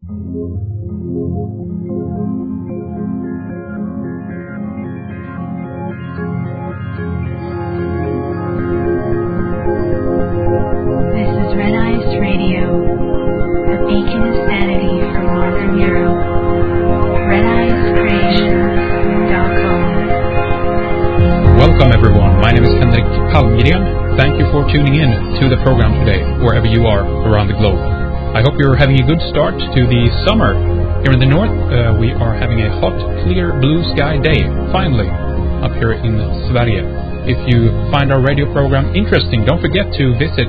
Welcome everyone, my name is Henrik Palmgren. Thank you for tuning in to the program today, wherever you are around the globe. I hope you're having a good start to the summer. Here in the north, we are having a hot, clear, blue sky day, finally, up here in Sverige. If you find our radio program interesting, don't forget to visit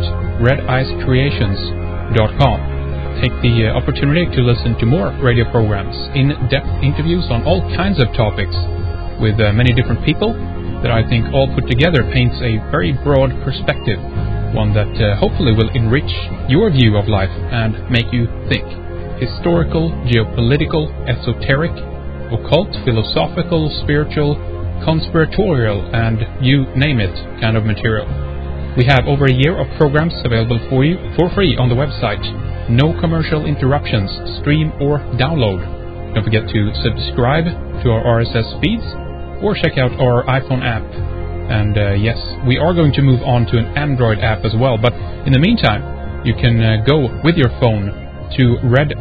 redicecreations.com. Take the opportunity to listen to more radio programs, in-depth interviews on all kinds of topics with many different people that I think all put together paints a very broad perspective, one that hopefully will enrich your view of life and make you think. Historical, geopolitical, esoteric, occult, philosophical, spiritual, conspiratorial, and you name it kind of material. We have over a year of programs available for you for free on the website. No commercial interruptions, stream or download. Don't forget to subscribe to our RSS feeds or check out our iPhone app. And yes, we are going to move on to an Android app as well, but in the meantime, you can go with your phone to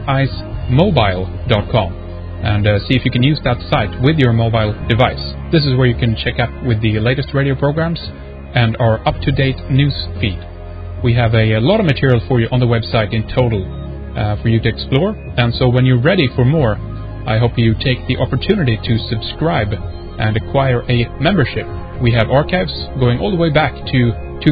redicemobile.com and see if you can use that site with your mobile device. This is where you can check up with the latest radio programs and our up-to-date news feed. We have a lot of material for you on the website in total for you to explore, and so when you're ready for more, I hope you take the opportunity to subscribe and acquire a membership. We have archives going all the way back to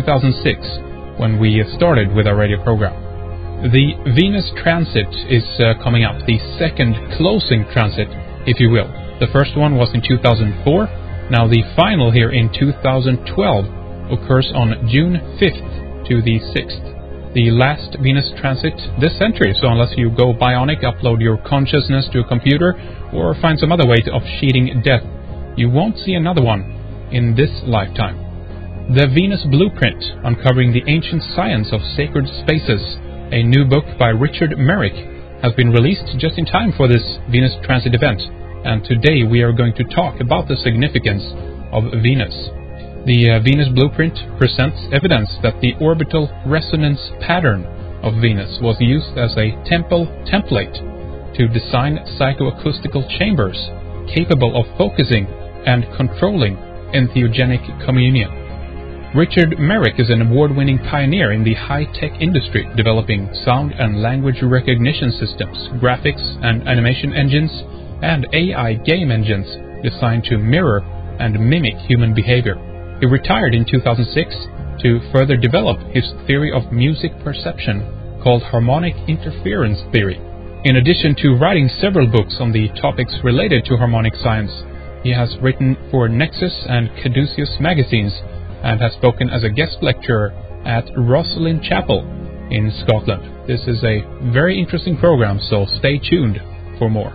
2006 when we started with our radio program. The Venus transit is coming up, the second closing transit, if you will. The first one was in 2004. Now the final here in 2012 occurs on June 5th to the 6th. The last Venus transit this century, so unless you go bionic, upload your consciousness to a computer, or find some other way of cheating death, you won't see another one in this lifetime. The Venus Blueprint, Uncovering the Ancient Science of Sacred Spaces, a new book by Richard Merrick, has been released just in time for this Venus transit event, and today we are going to talk about the significance of Venus. The Venus Blueprint presents evidence that the orbital resonance pattern of Venus was used as a template to design psychoacoustical chambers capable of focusing and controlling entheogenic communion. Richard Merrick is an award-winning pioneer in the high-tech industry, developing sound and language recognition systems, graphics and animation engines, and AI game engines designed to mirror and mimic human behavior. He retired in 2006 to further develop his theory of music perception called harmonic interference theory. In addition to writing several books on the topics related to harmonic science, he has written for Nexus and Caduceus magazines and has spoken as a guest lecturer at Rosslyn Chapel in Scotland. This is a very interesting program, so stay tuned for more.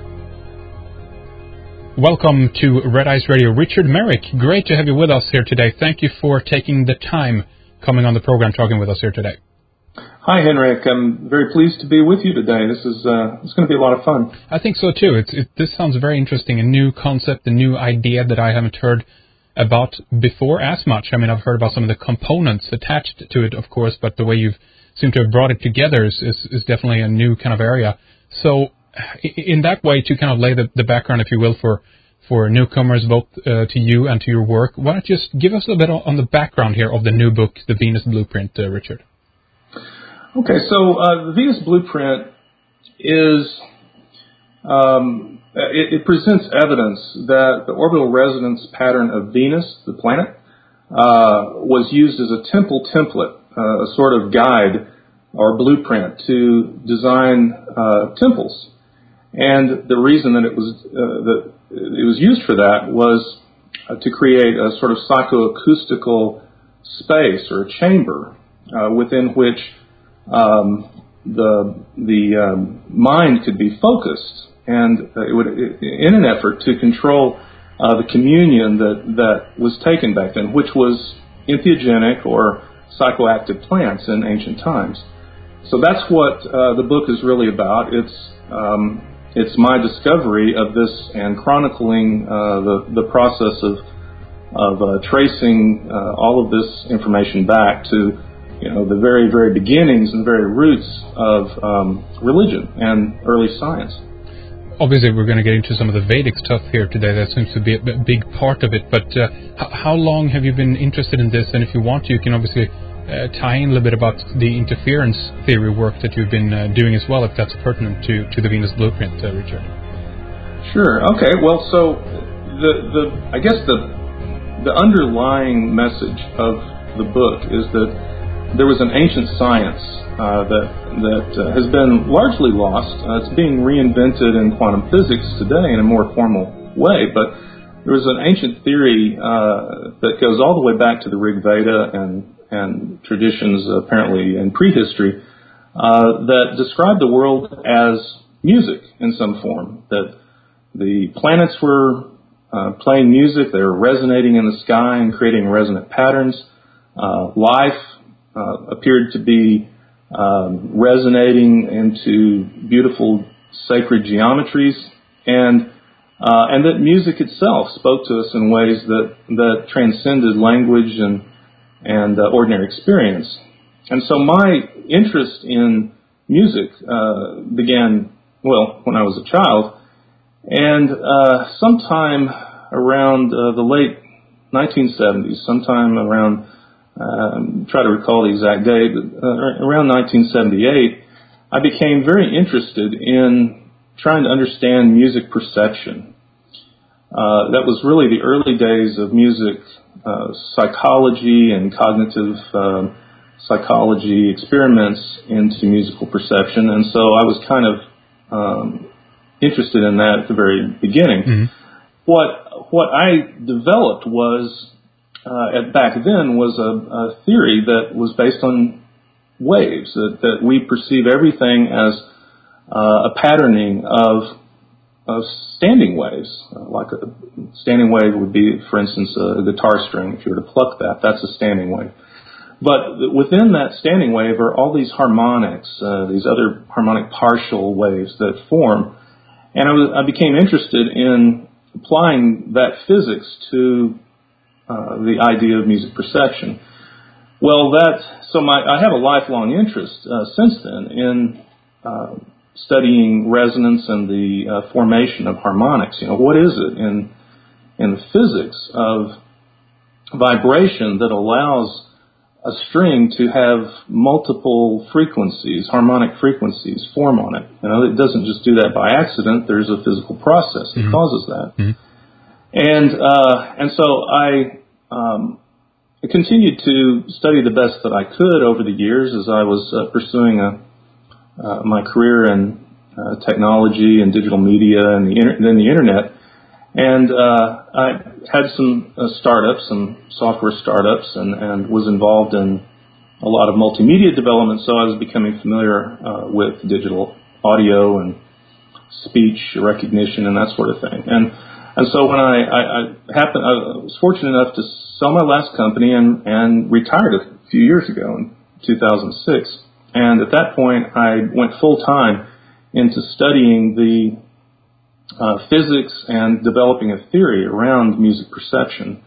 Welcome to Red Ice Radio. Richard Merrick, great to have you with us here today. Thank you for taking the time coming on the program, talking with us here today. Hi, Henrik. I'm very pleased to be with you today. This is it's going to be a lot of fun. I think so, too. This sounds very interesting, a new concept, a new idea that I haven't heard about before as much. I mean, I've heard about some of the components attached to it, of course, but the way you seem to have brought it together is definitely a new kind of area. So in that way, to kind of lay the background, if you will, for newcomers, both to you and to your work, why don't you just give us a bit on the background here of the new book, The Venus Blueprint, Richard? Okay, so the Venus Blueprint is, it presents evidence that the orbital resonance pattern of Venus, the planet, was used as a template, a sort of guide or blueprint to design temples. And the reason that it was used for that was to create a sort of psychoacoustical space or chamber within which the mind could be focused, and it would, in an effort to control the communion that was taken back then, which was entheogenic or psychoactive plants in ancient times. So that's what the book is really about. It's my discovery of this and chronicling the process of tracing all of this information back to the very, very beginnings and very roots of religion and early science. Obviously, we're going to get into some of the Vedic stuff here today. That seems to be a big part of it. But how long have you been interested in this? And if you want to, you can obviously tie in a little bit about the interference theory work that you've been doing as well, if that's pertinent to the Venus Blueprint, Richard. Sure. Okay. Well, so I guess the underlying message of the book is that there was an ancient science that has been largely lost. It's being reinvented in quantum physics today in a more formal way, but there was an ancient theory that goes all the way back to the Rig Veda and traditions apparently in prehistory that described the world as music in some form, that the planets were playing music, they were resonating in the sky and creating resonant patterns. Life appeared to be resonating into beautiful sacred geometries, and that music itself spoke to us in ways that transcended language and ordinary experience. And so my interest in music began, when I was a child, and sometime around the late 1970s, sometime around try to recall the exact date, but around 1978, I became very interested in trying to understand music perception. That was really the early days of music psychology and cognitive psychology experiments into musical perception, and so I was kind of interested in that at the very beginning. Mm-hmm. What I developed was back then was a theory that was based on waves, that we perceive everything as a patterning of standing waves. Like a standing wave would be, for instance, a guitar string. If you were to pluck that, that's a standing wave. But within that standing wave are all these harmonics, these other harmonic partial waves that form. And I became interested in applying that physics to the idea of music perception. Well, I have a lifelong interest since then in studying resonance and the formation of harmonics. What is it in the physics of vibration that allows a string to have multiple frequencies, harmonic frequencies, form on it? It doesn't just do that by accident. There's a physical process that causes that. Mm-hmm. And so I continued to study the best that I could over the years as I was pursuing my career in technology and digital media and then the internet. And I had some startups, some software startups, and was involved in a lot of multimedia development, so I was becoming familiar with digital audio and speech recognition and that sort of thing. And so when I was fortunate enough to sell my last company and retired a few years ago in 2006. And at that point, I went full-time into studying the physics and developing a theory around music perception.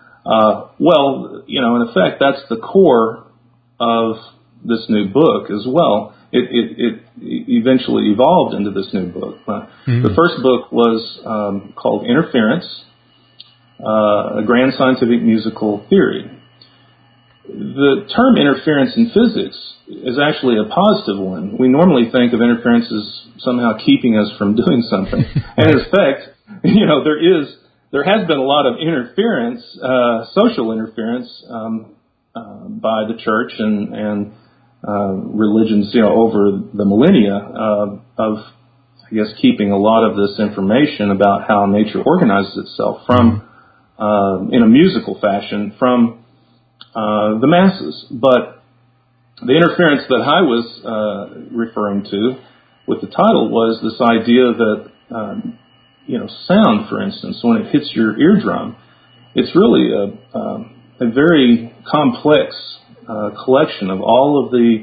In effect, that's the core of this new book as well. It eventually evolved into this new book. Mm-hmm. The first book was called Interference, a Grand Scientific Musical Theory. The term interference in physics is actually a positive one. We normally think of interference as somehow keeping us from doing something. And in fact, there has been a lot of interference, social interference, by the church and religions, over the millennia of, I guess, keeping a lot of this information about how nature organizes itself from, in a musical fashion, from the masses. But the interference that I was referring to with the title was this idea that, sound, for instance, when it hits your eardrum, it's really a very complex collection of all of the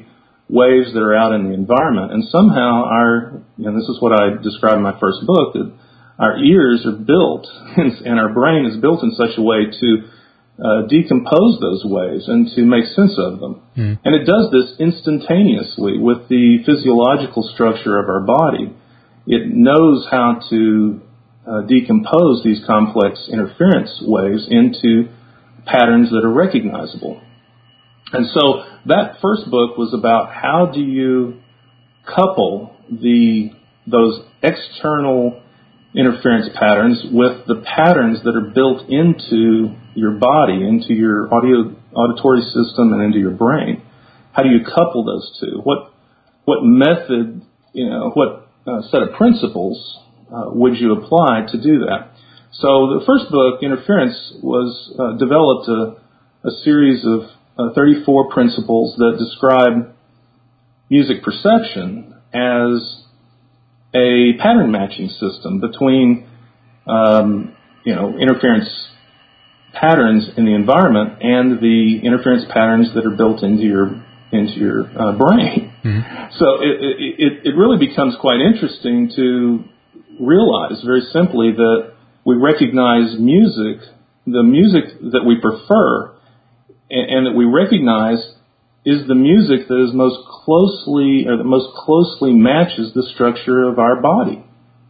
waves that are out in the environment. And somehow this is what I described in my first book, that our ears are built and our brain is built in such a way to decompose those waves and to make sense of them. And it does this instantaneously with the physiological structure of our body. It knows how to decompose these complex interference waves into patterns that are recognizable. And so that first book was about how do you couple those external interference patterns with the patterns that are built into your body, into your auditory system, and into your brain. How do you couple those two? What method, what set of principles would you apply to do that? So the first book, Interference, was developed a series of 34 principles that describe music perception as a pattern matching system between interference patterns in the environment and the interference patterns that are built into your brain. So it really becomes quite interesting to realize very simply that we recognize music, the music that we prefer, and that we recognize is the music that is most closely matches the structure of our body.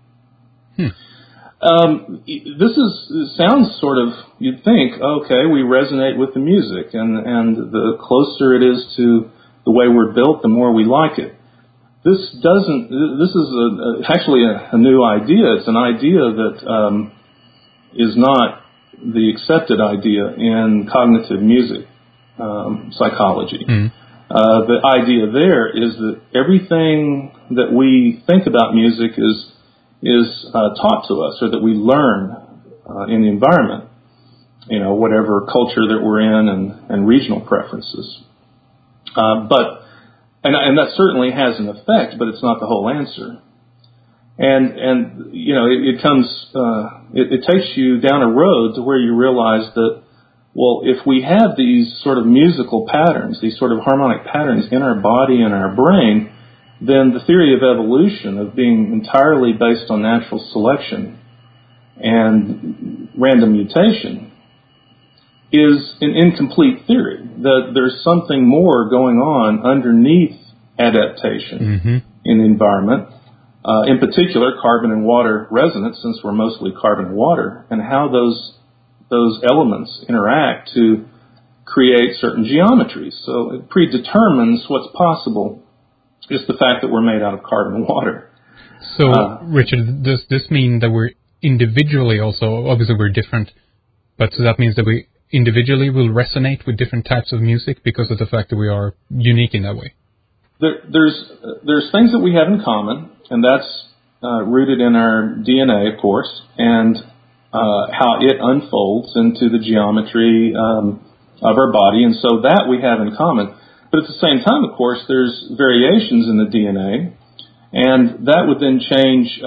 Sounds sort of, you'd think, okay, we resonate with the music, and the closer it is to the way we're built, the more we like it. This is actually a new idea. It's an idea that is not the accepted idea in cognitive music psychology. The idea there is that everything that we think about music is taught to us, or that we learn in the environment, whatever culture that we're in and regional preferences. And that certainly has an effect, but it's not the whole answer. And it takes you down a road to where you realize that, well, if we have these sort of musical patterns, these sort of harmonic patterns in our body and our brain, then the theory of evolution, of being entirely based on natural selection and random mutation, is an incomplete theory, that there's something more going on underneath adaptation in the environment, in particular carbon and water resonance, since we're mostly carbon and water, and how those elements interact to create certain geometries. So it predetermines what's possible, just the fact that we're made out of carbon and water. So, Richard, does this mean that we're individually also, obviously we're different, but so that means that we individually will resonate with different types of music because of the fact that we are unique in that way? There's things that we have in common, and that's rooted in our DNA, of course, and how it unfolds into the geometry of our body, and so that we have in common. But at the same time, of course, there's variations in the DNA, and that would then change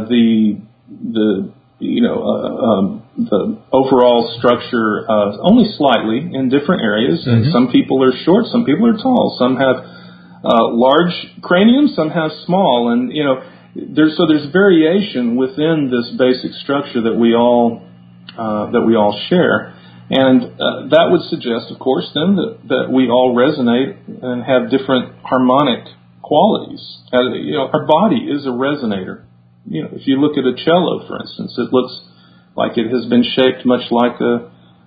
the overall structure only slightly in different areas. And some people are short, some people are tall, some have large craniums, some have small, and there's variation within this basic structure that we all share. And that would suggest, of course, then that we all resonate and have different harmonic qualities. Our body is a resonator. If you look at a cello, for instance, it looks like it has been shaped much like a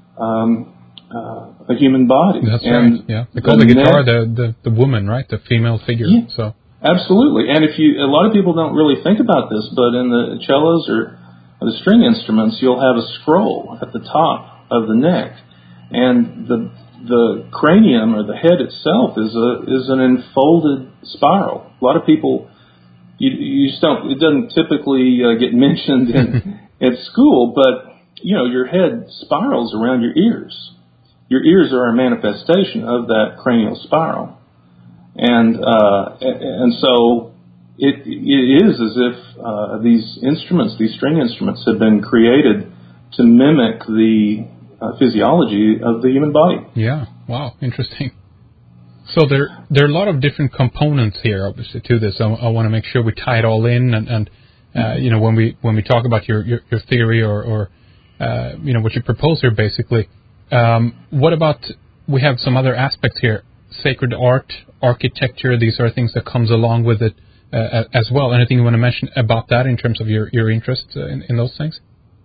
human body. That's right. Yeah, they call the guitar the woman, right? The female figure. Yeah, so absolutely. And a lot of people don't really think about this, but in the cellos or the string instruments, you'll have a scroll at the top of the neck, and the cranium, or the head itself, is an enfolded spiral. A lot of people, you just don't. It doesn't typically get mentioned at school, but your head spirals around your ears. Your ears are a manifestation of that cranial spiral, and so it is as if these instruments, these string instruments, have been created to mimic the physiology of the human body. Yeah. Wow. Interesting. So there are a lot of different components here, obviously, to this. I want to make sure we tie it all in, and when we talk about your theory or what you propose here, basically. What about, we have some other aspects here, sacred art, architecture, these are things that comes along with it as well. Anything you want to mention about that in terms of your interest in those things?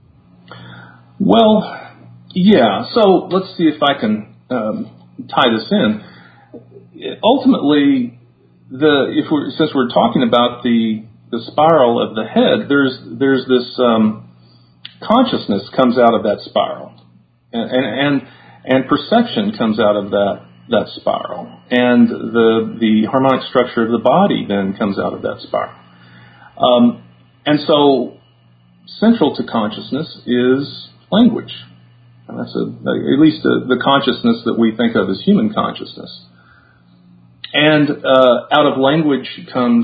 Well, yeah. So let's see if I can tie this in. Ultimately, since we're talking about the spiral of the head, there's this consciousness comes out of that spiral, and perception comes out of that spiral, and the harmonic structure of the body then comes out of that spiral, and so central to consciousness is language, and that's at least the consciousness that we think of as human consciousness. And out of language comes,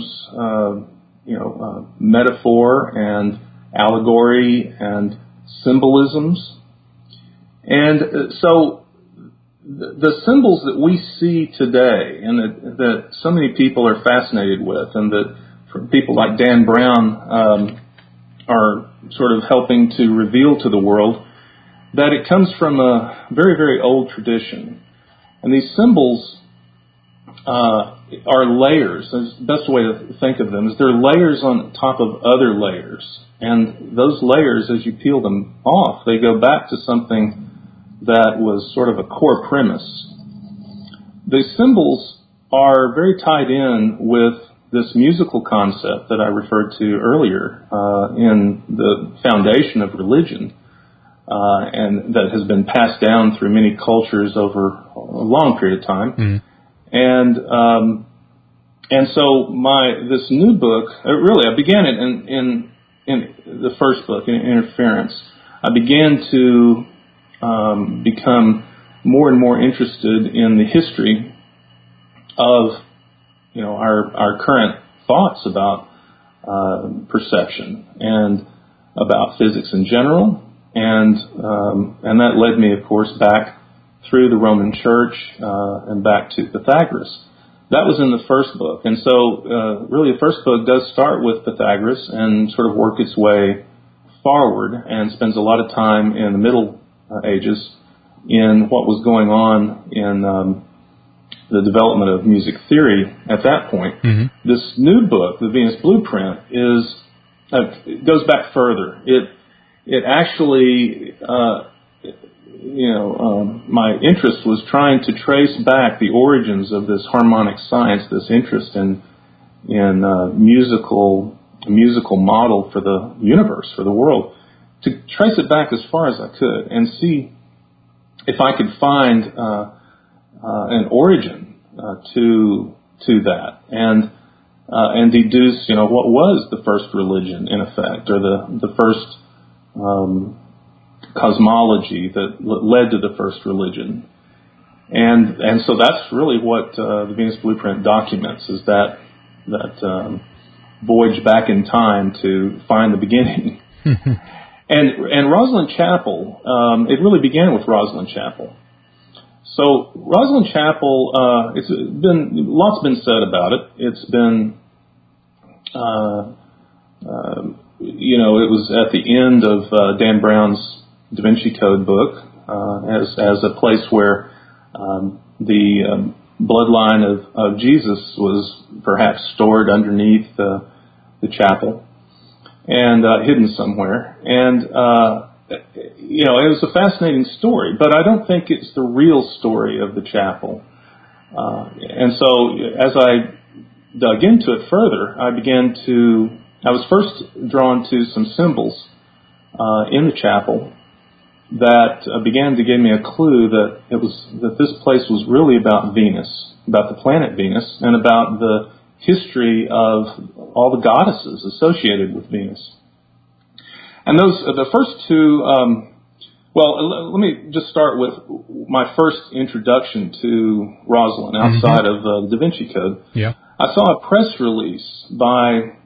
metaphor and allegory and symbolisms. And so the symbols that we see today and that so many people are fascinated with, and that people like Dan Brown are sort of helping to reveal to the world, that it comes from a very, very old tradition. And these symbols are layers. The best way to think of them is they're layers on top of other layers. And those layers, as you peel them off, they go back to something that was sort of a core premise. The symbols are very tied in with this musical concept that I referred to earlier in the foundation of religion, and that has been passed down through many cultures over a long period of time. Mm. And so this new book, really, I began it in the first book, in Interference. I began to become more and more interested in the history of, our current thoughts about perception and about physics in general, and that led me, of course, back through the Roman Church and back to Pythagoras. That was in the first book. And so really the first book does start with Pythagoras and sort of work its way forward, and spends a lot of time in the Middle Ages in what was going on in the development of music theory at that point. Mm-hmm. This new book, The Venus Blueprint, it goes back further. It actually... my interest was trying to trace back the origins of this harmonic science, this interest in musical model for the universe, for the world, to trace it back as far as I could and see if I could find an origin to that, and deduce, what was the first religion in effect, or the first cosmology that led to the first religion. And so that's really what the Venus Blueprint documents, is that voyage back in time to find the beginning. And Rosslyn Chapel, it really began with Rosslyn Chapel. So Rosslyn Chapel, lots been said about it. It's been, it was at the end of Dan Brown's Da Vinci Code book, as a place where the bloodline of Jesus was perhaps stored underneath the chapel and hidden somewhere. And it was a fascinating story, but I don't think it's the real story of the chapel. And so as I dug into it further, I was first drawn to some symbols in the chapel that began to give me a clue that this place was really about Venus, about the planet Venus, and about the history of all the goddesses associated with Venus. And the first two, let me just start with my first introduction to Rosslyn outside of the Da Vinci Code. Yeah. I saw a press release by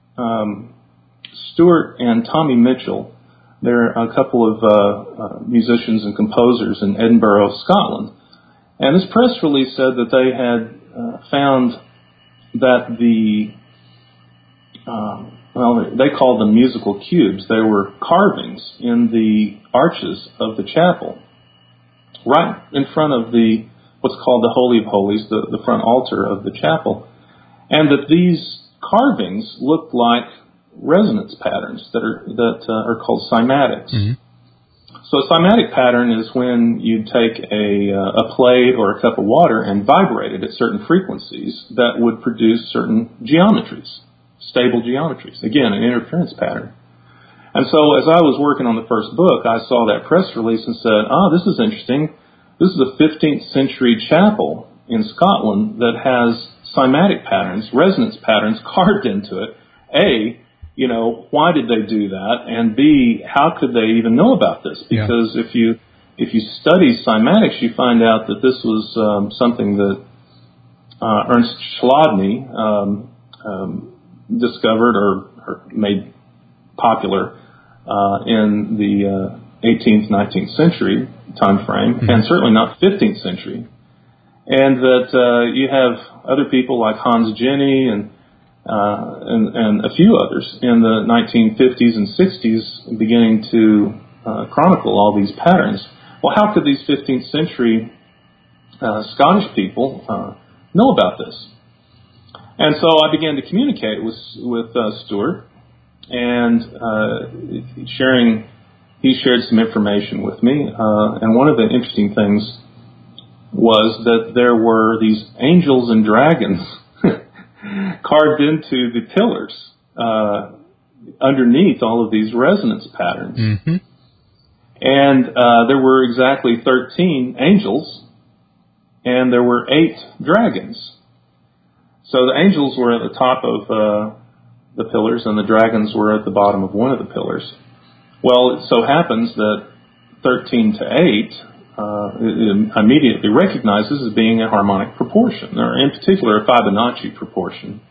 Stuart and Tommy Mitchell. They're a couple of musicians and composers in Edinburgh, Scotland. And this press release said that they had found that they called them musical cubes. They were carvings in the arches of the chapel, right in front of what's called the Holy of Holies, the front altar of the chapel, and that these carvings looked like resonance patterns that are called cymatics. Mm-hmm. So a cymatic pattern is when you take a plate or a cup of water and vibrate it at certain frequencies that would produce certain geometries, stable geometries. Again, an interference pattern. And so as I was working on the first book, I saw that press release and said, this is interesting. This is a 15th century chapel in Scotland that has cymatic patterns, resonance patterns carved into it. A, why did they do that? And B, how could they even know about this? Because if you study cymatics, you find out that this was something that Ernst Chladni discovered or made popular in the 18th, 19th century time frame, mm-hmm. and certainly not 15th century. And that you have other people like Hans Jenny and a few others in the 1950s and 60s beginning to chronicle all these patterns. Well, how could these 15th century Scottish people know about this? And so I began to communicate with Stuart, and he shared some information with me. And one of the interesting things was that there were these angels and dragons carved into the pillars underneath all of these resonance patterns. Mm-hmm. And there were exactly 13 angels, and there were 8 dragons. So the angels were at the top of the pillars, and the dragons were at the bottom of one of the pillars. Well, it so happens that 13 to 8 it immediately recognizes as being a harmonic proportion, or in particular a Fibonacci proportion.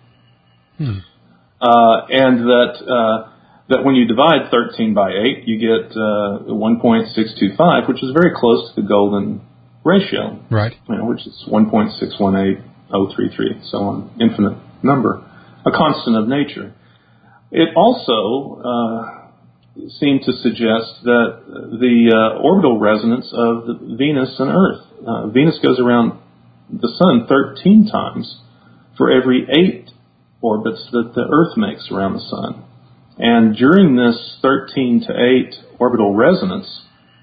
And that when you divide 13 by 8, you get 1.625, which is very close to the golden ratio, right? Which is 1.618033, so on, infinite number, a constant of nature. It also seemed to suggest that the orbital resonance of Venus and Earth. Venus goes around the Sun 13 times for every 8 orbits that the Earth makes around the Sun. And during this 13 to 8 orbital resonance,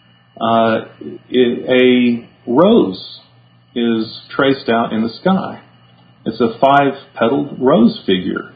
a rose is traced out in the sky. It's a 5-petaled rose figure.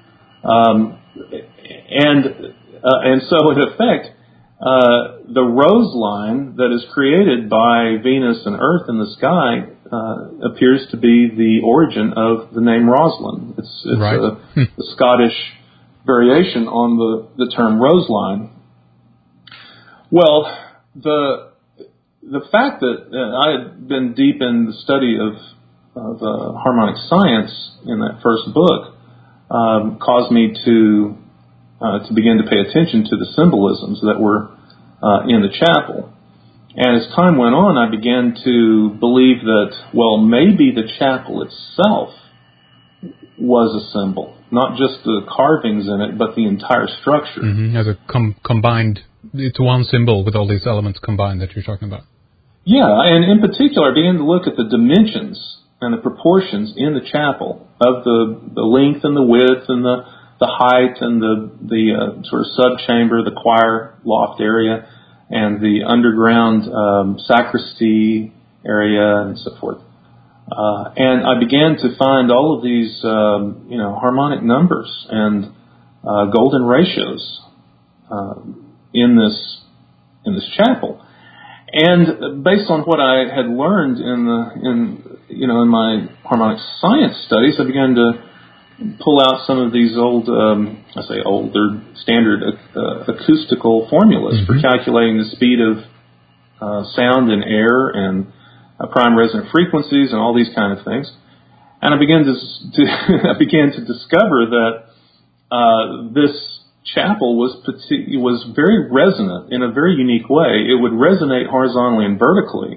And so, in effect, the rose line that is created by Venus and Earth in the sky appears to be the origin of the name Rosalind. It's right. A Scottish variation on the term rose line. Well, the fact that I had been deep in the study of harmonic science in that first book caused me to begin to pay attention to the symbolisms that were in the chapel. And as time went on, I began to believe that, well, maybe the chapel itself was a symbol, not just the carvings in it, but the entire structure. Mm-hmm. As a combined, it's one symbol with all these elements combined that you're talking about. Yeah, and in particular, I began to look at the dimensions and the proportions in the chapel of the length and the width and the height and the sort of subchamber, the choir loft area, and the underground sacristy area, and so forth. And I began to find all of these, harmonic numbers and golden ratios in this chapel. And based on what I had learned in my harmonic science studies, I began to pull out some of these they're standard acoustical formulas mm-hmm. for calculating the speed of sound in air and prime resonant frequencies and all these kind of things. And I began to discover that this chapel was very resonant in a very unique way. It would resonate horizontally and vertically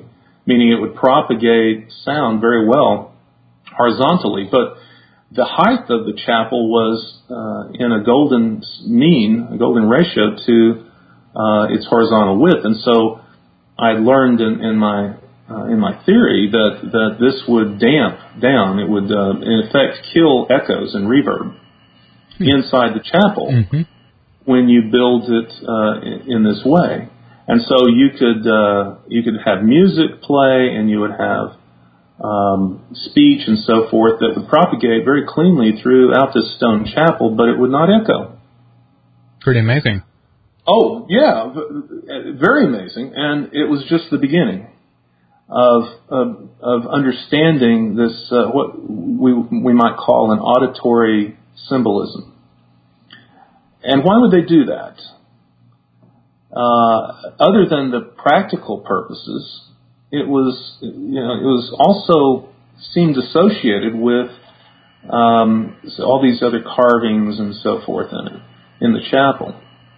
meaning it would propagate sound very well horizontally. But the height of the chapel was in a golden ratio to its horizontal width, and so I learned in my theory that this would damp down. It would in effect kill echoes and reverb inside the chapel when you build it in this way. And so you could have music play, and you would have speech and so forth that would propagate very cleanly throughout this stone chapel, but it would not echo. Pretty amazing. Oh, yeah, very amazing. And it was just the beginning of understanding this, what we might call an auditory symbolism. And why would they do that? Other than the practical purposes, it was also seemed associated with all these other carvings and so forth in the chapel.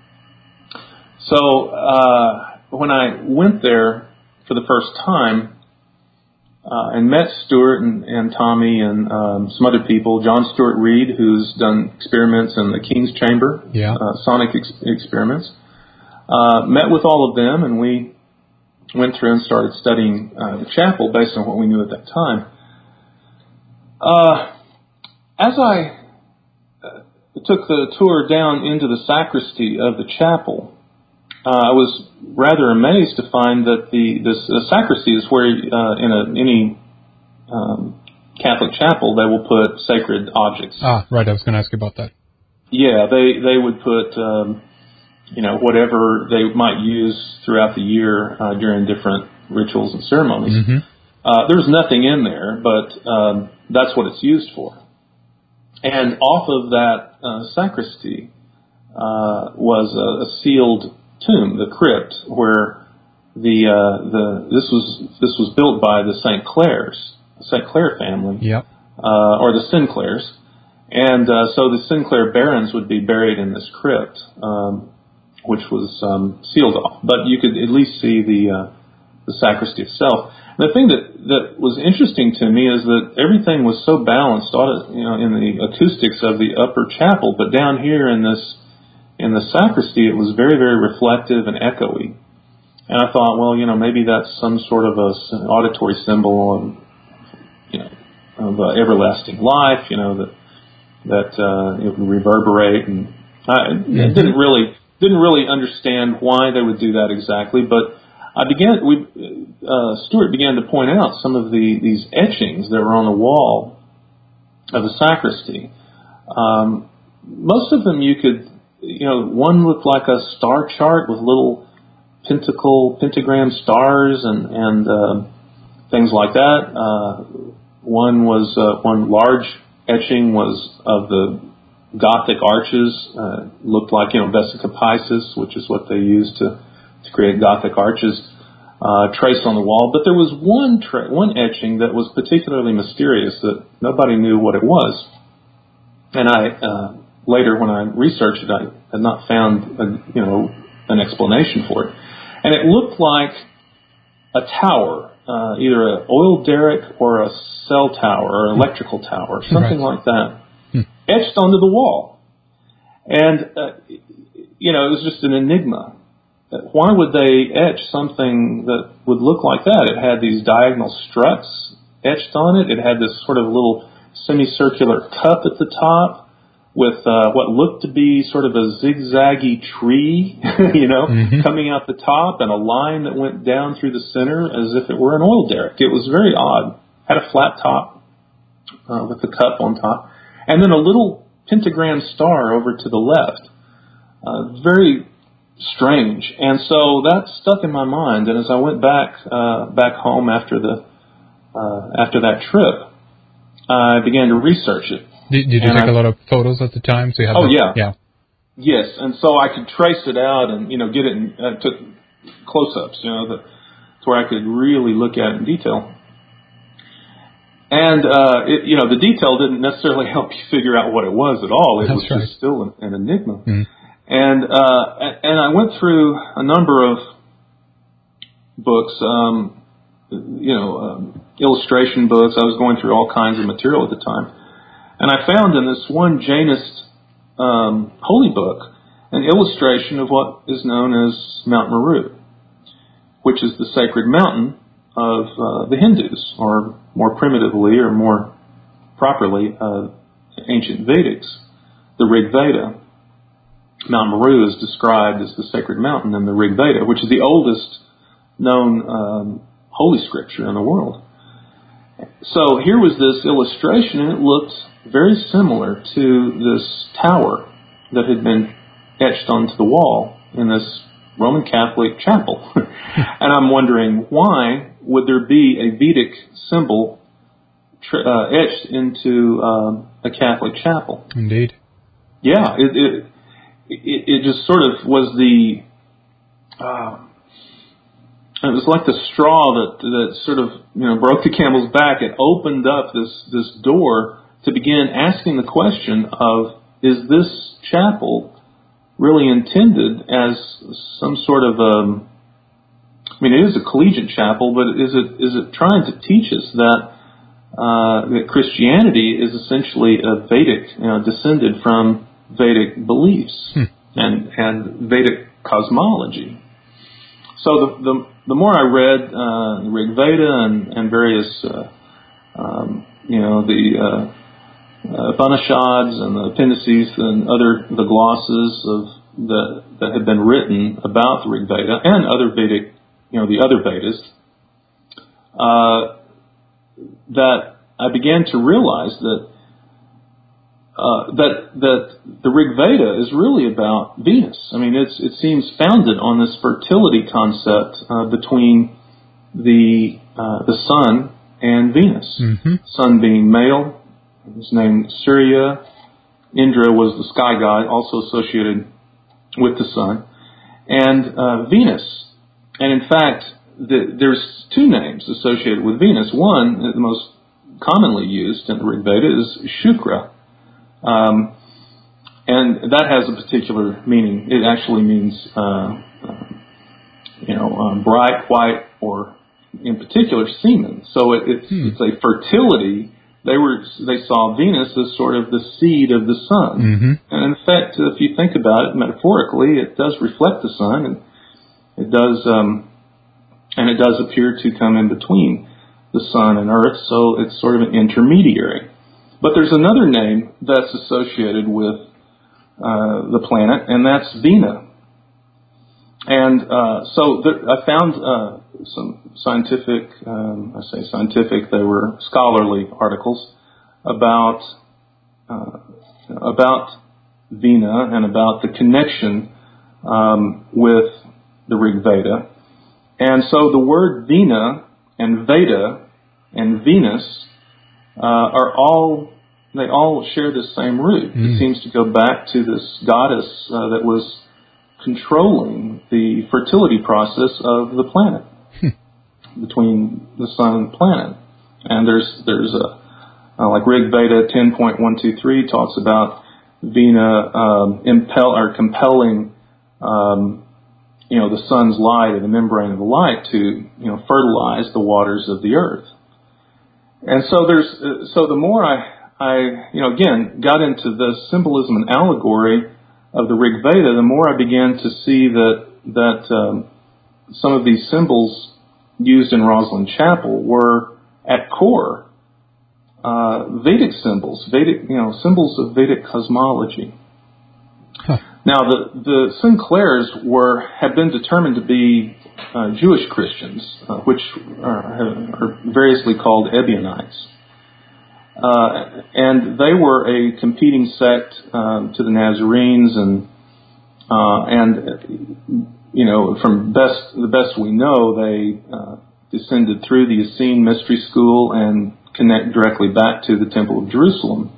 So when I went there for the first time and met Stuart and Tommy and some other people, John Stuart Reed, who's done experiments in the King's Chamber, sonic experiments, met with all of them, and we went through and started studying the chapel based on what we knew at that time. As I took the tour down into the sacristy of the chapel, I was rather amazed to find that this sacristy is where in any Catholic chapel they will put sacred objects. Ah, right. I was going to ask you about that. Yeah, they would put whatever they might use throughout the year during different rituals and ceremonies. There's nothing in there, but that's what it's used for. And off of that sacristy was a sealed tomb, the crypt, where this was built by the St. Clair family, or the Sinclairs, and so the Sinclair barons would be buried in this crypt, which was sealed off, but you could at least see the sacristy itself. The thing that was interesting to me is that everything was so balanced, in the acoustics of the upper chapel, but down here in the sacristy, it was very, very reflective and echoey. And I thought, well, maybe that's some sort of an auditory symbol of everlasting life, that it would reverberate. And I didn't really understand why they would do that exactly, but Stuart began to point out some of these etchings that were on the wall of the sacristy. Most of them you could, one looked like a star chart with little pentagram stars and things like that. One large etching was of the Gothic arches. Looked like Vesica Piscis, which is what they used to create Gothic arches, traced on the wall. But there was one etching that was particularly mysterious that nobody knew what it was. And I later, when I researched it, I had not found an explanation for it. And it looked like a tower, either an oil derrick or a cell tower or electrical tower, something like that, etched onto the wall. And it was just an enigma. Why would they etch something that would look like that? It had these diagonal struts etched on it. It had this sort of little semicircular cup at the top with what looked to be sort of a zigzaggy tree, coming out the top, and a line that went down through the center as if it were an oil derrick. It was very odd. Had a flat top with the cup on top, and then a little pentagram star over to the left. Very strange. And so that stuck in my mind. And as I went back home after that trip, I began to research it. Did you take a lot of photos at the time? So you have yeah. Yes, and so I could trace it out and get it. I took close-ups, to where I could really look at it in detail. And the detail didn't necessarily help you figure out what it was at all. It was just still an enigma. Mm. And I went through a number of books. illustration books. I was going through all kinds of material at the time. And I found in this one Jainist holy book an illustration of what is known as Mount Meru, which is the sacred mountain of the Hindus, or more primitively, or more properly, ancient Vedics, the Rig Veda. Mount Meru is described as the sacred mountain in the Rig Veda, which is the oldest known holy scripture in the world. So here was this illustration, and it looked very similar to this tower that had been etched onto the wall in this Roman Catholic chapel. And I'm wondering, why would there be a Vedic symbol etched into a Catholic chapel? Indeed. Yeah, it just sort of was the... it was like the straw that sort of broke the camel's back. It opened up this door to begin asking the question of, is this chapel really intended as some sort of it is a collegiate chapel, but is it trying to teach us that Christianity is essentially a Vedic, descended from Vedic beliefs and Vedic cosmology? So the more I read the Rig Veda and various, the Upanishads and the appendices and the glosses that had been written about the Rig Veda and other Vedic, the other Vedas, that I began to realize that the Rig Veda is really about Venus. I mean, it seems founded on this fertility concept between the sun and Venus. Mm-hmm. Sun being male, his name Surya. Indra was the sky god, also associated with the sun, and Venus. And in fact, there's two names associated with Venus. One, the most commonly used in the Rig Veda, is Shukra. And that has a particular meaning. It actually means, bright, white, or in particular, semen. So it's a fertility. They saw Venus as sort of the seed of the sun. Mm-hmm. And in fact, if you think about it metaphorically, it does reflect the sun, and it does appear to come in between the sun and earth. So it's sort of an intermediary. But there's another name that's associated with the planet, and that's Vena. And so I found some scientific, they were scholarly articles about Vena and about the connection with the Rig Veda. And so the word Vena and Veda and Venus they all share the same root. It seems to go back to this goddess that was controlling the fertility process of the planet between the sun and the planet. And there's like Rig Veda 10.123 talks about Vena compelling the sun's light or the membrane of the light to fertilize the waters of the earth. And so the more I again got into the symbolism and allegory of the Rig Veda, the more I began to see that some of these symbols used in Roslyn Chapel were at core Vedic symbols, symbols of Vedic cosmology. Huh. Now the Sinclairs have been determined to be Jewish Christians, which are variously called Ebionites. And they were a competing sect to the Nazarenes, and from the best we know, they descended through the Essene Mystery School and connect directly back to the Temple of Jerusalem.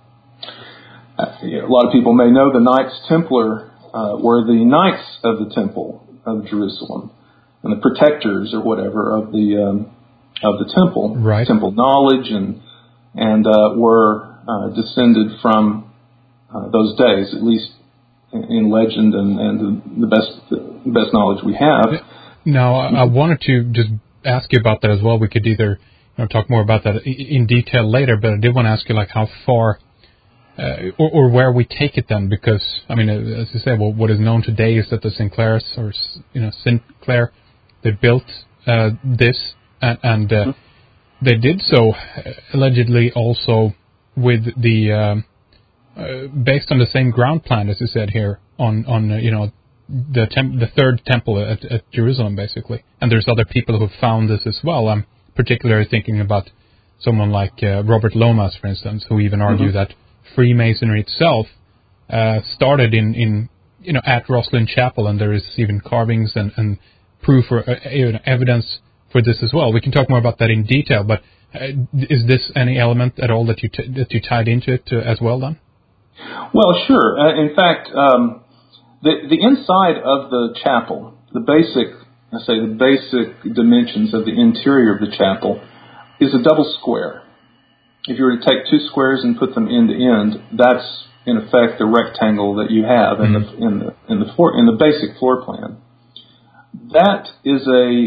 A lot of people may know the Knights Templar were the knights of the Temple of Jerusalem and the protectors or whatever of the temple, right. Temple knowledge, and were descended from those days, at least in legend and the best knowledge we have. Now, I wanted to just ask you about that as well. We could either talk more about that in detail later, but I did want to ask you like how far or where we take it then, because I mean, as you say, well, what is known today is that the Sinclairs or Sinclair, they built this and they did so allegedly also with the based on the same ground plan as you said here on the third temple at Jerusalem, basically. And there's other people who found this as well. I'm particularly thinking about someone like Robert Lomas, for instance, who even argue that Freemasonry itself started in at Roslin Chapel, and there is even carvings and proof or evidence for this as well. We can talk more about that in detail, but is this any element at all that you tied into it as well then? Well, sure. In fact, the inside of the chapel, the basic dimensions of the interior of the chapel is a double square. If you were to take two squares and put them end to end, that's in effect the rectangle that you have in the basic floor plan. That is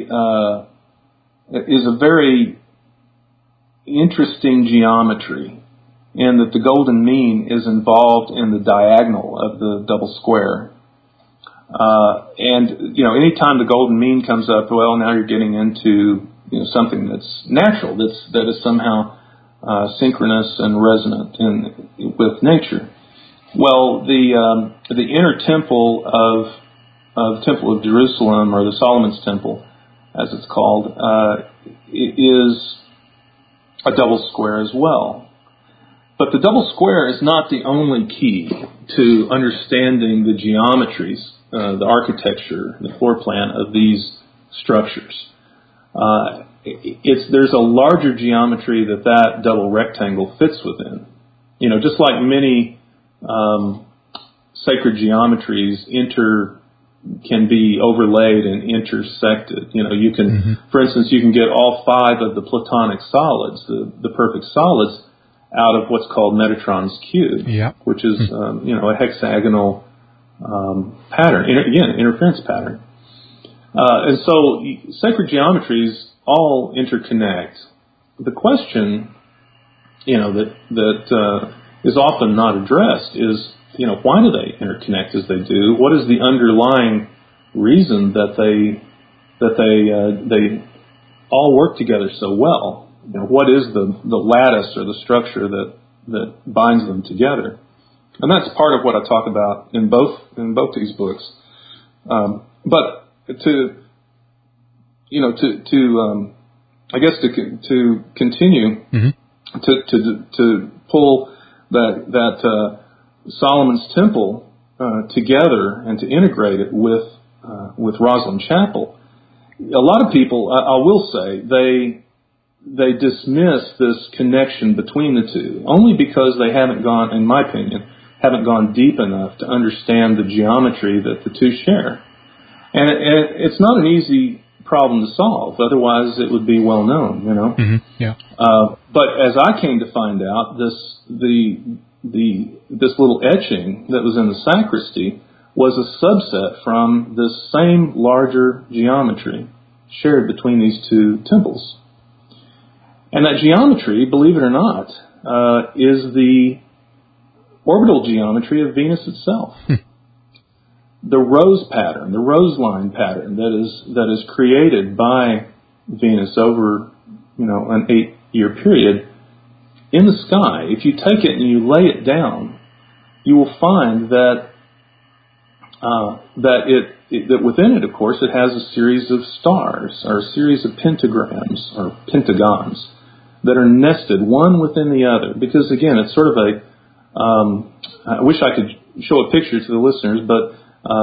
a very interesting geometry, in that the golden mean is involved in the diagonal of the double square. And anytime the golden mean comes up, well, now you're getting into something that's natural, that is somehow synchronous and resonant with nature. Well, the inner temple of Temple of Jerusalem, or the Solomon's Temple, as it's called, is a double square as well. But the double square is not the only key to understanding the geometries, the architecture, the floor plan of these structures. There's a larger geometry that double rectangle fits within. Just like many sacred geometries can be overlaid and intersected. You can, for instance, you can get all five of the Platonic solids, the perfect solids, out of what's called Metatron's cube, which is a hexagonal pattern, interference pattern. And so sacred geometries all interconnect. The question, that is often not addressed is, why do they interconnect as they do? What is the underlying reason that they all work together so well? What is the lattice or the structure that binds them together? And that's part of what I talk about in both these books. But to continue to pull that Solomon's Temple together and to integrate it with Roslin Chapel, a lot of people, I will say, they dismiss this connection between the two only because they haven't gone, in my opinion, deep enough to understand the geometry that the two share. And it's not an easy problem to solve. Otherwise, it would be well known, But as I came to find out, this little etching that was in the sacristy was a subset from this same larger geometry shared between these two temples. And that geometry, believe it or not, is the orbital geometry of Venus itself. The rose pattern, the rose line pattern that is created by Venus over an 8-year period in the sky. If you take it and you lay it down, you will find that within it, of course, it has a series of stars or a series of pentagrams or pentagons that are nested one within the other. Because again, it's sort of I wish I could show a picture to the listeners, but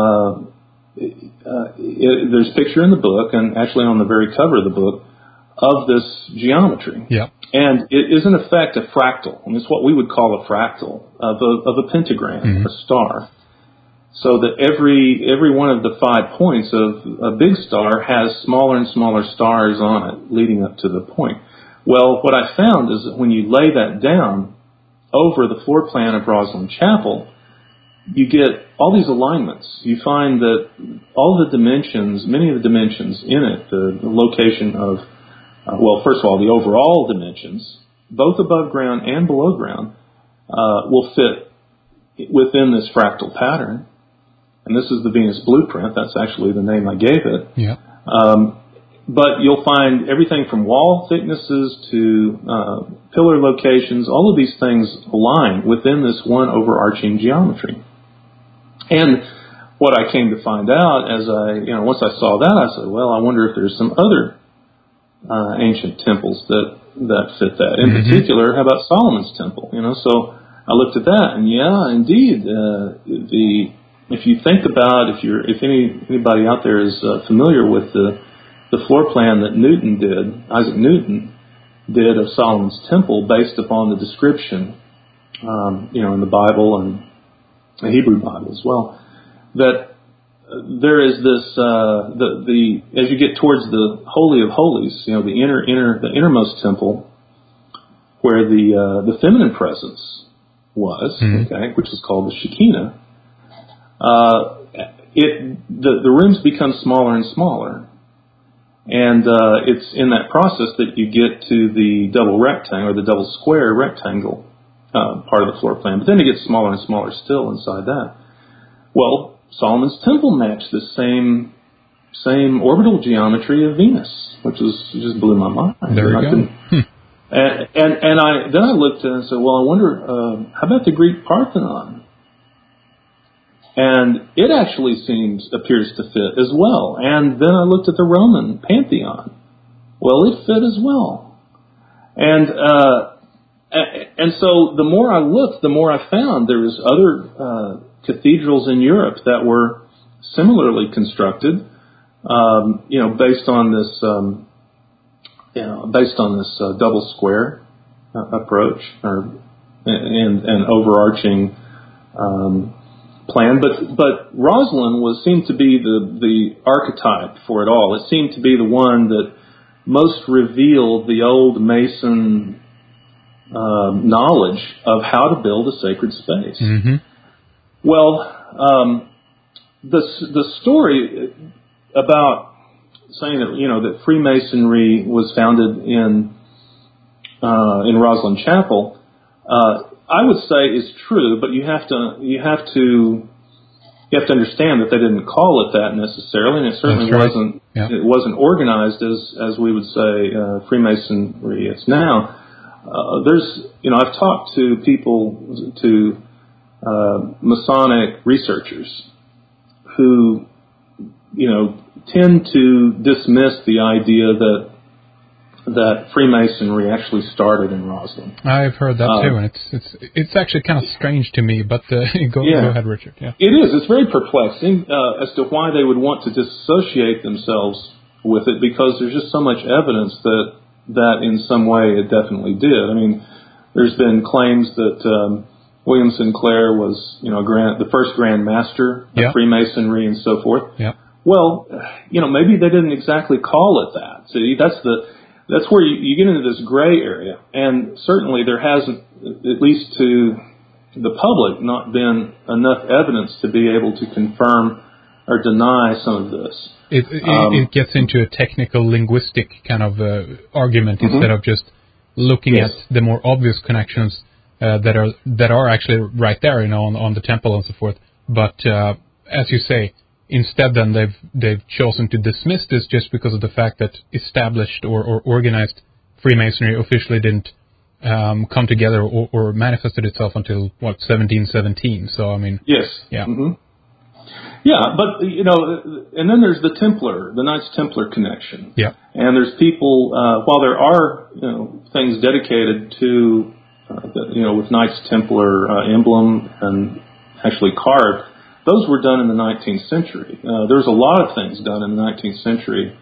there's a picture in the book, and actually on the very cover of the book, of this geometry. Yeah. And it is in effect a fractal. And it's what we would call a fractal of a pentagram, a star. So that every one of the 5 points of a big star has smaller and smaller stars on it leading up to the point. Well, what I found is that when you lay that down over the floor plan of Roslin Chapel, you get all these alignments. You find that all the dimensions, many of the dimensions in it, the location of, first of all, the overall dimensions, both above ground and below ground, will fit within this fractal pattern. And this is the Venus blueprint. That's actually the name I gave it. Yeah. But you'll find everything from wall thicknesses to pillar locations. All of these things align within this one overarching geometry. And what I came to find out once I saw that, I said, well, I wonder if there's some other ancient temples that fit that. In particular, how about Solomon's temple? So I looked at that, and yeah, indeed, if you think about, if anybody out there is familiar with the floor plan that Isaac Newton did of Solomon's temple, based upon the description, in the Bible and the Hebrew Bible as well, that there is this as you get towards the Holy of Holies, the innermost temple, where the feminine presence was, which is called the Shekinah. The rooms become smaller and smaller, and it's in that process that you get to the double rectangle or the double square rectangle part of the floor plan. But then it gets smaller and smaller still inside that. Well, Solomon's temple matched the same orbital geometry of Venus, which just blew my mind. There you go. And I looked and said, well, I wonder, how about the Greek Parthenon? And it actually appears to fit as well. And then I looked at the Roman Pantheon. Well, it fit as well. And so the more I looked, the more I found there was other cathedrals in Europe that were similarly constructed, based on this double square approach and overarching plan. But Rosslyn seemed to be the archetype for it all. It seemed to be the one that most revealed the old Mason knowledge of how to build a sacred space. Mm-hmm. Well, the story about saying that Freemasonry was founded in Rosslyn Chapel, I would say is true, but you have to understand that they didn't call it that necessarily, and it certainly wasn't. Yeah. It wasn't organized as we would say Freemasonry is now. I've talked to people, to Masonic researchers who, tend to dismiss the idea that Freemasonry actually started in Rosslyn. I've heard that too, and it's actually kind of strange to me. But go ahead, Richard. Yeah, it is. It's very perplexing as to why they would want to disassociate themselves with it, because there's just so much evidence that in some way it definitely did. I mean, there's been claims that William Sinclair was, the first Grand Master of Freemasonry and so forth. Yeah. Well, maybe they didn't exactly call it that. See, that's where you get into this gray area, and certainly there hasn't, at least to the public, not been enough evidence to be able to confirm or deny some of this. It gets into a technical linguistic kind of argument instead of just looking at the more obvious connections that are actually right there, on the temple and so forth. But as you say, instead, then they've chosen to dismiss this just because of the fact that established or organized Freemasonry officially didn't come together or manifested itself until 1717. So I mean, yes, yeah, yeah. But and then there's the Knights Templar connection. Yeah, and there's people. While there are things dedicated to with Knights Templar emblem and actually carved. Those were done in the 19th century. There's a lot of things done in the 19th century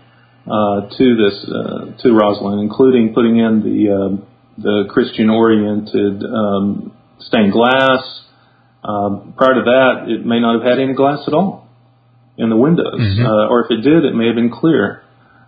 to Rosslyn, including putting in the Christian-oriented stained glass. Prior to that, it may not have had any glass at all in the windows, or if it did, it may have been clear.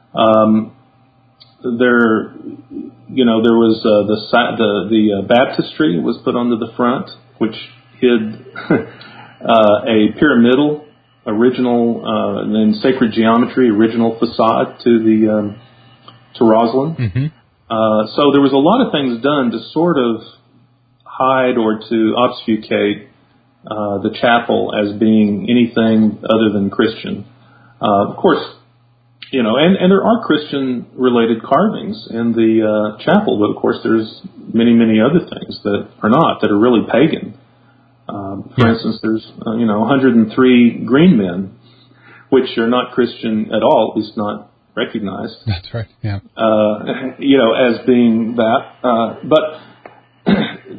There was the baptistry was put onto the front, which hid a pyramidal original, in sacred geometry, original facade to Rosslyn. Mm-hmm. So there was a lot of things done to sort of hide or to obfuscate the chapel as being anything other than Christian. Of course, you know, and there are Christian-related carvings in the chapel, but of course there's many, many other things that are not, that are really pagan. For instance, there's 103 green men, which are not Christian at all, at least not recognized. That's right. Yeah. As being that. But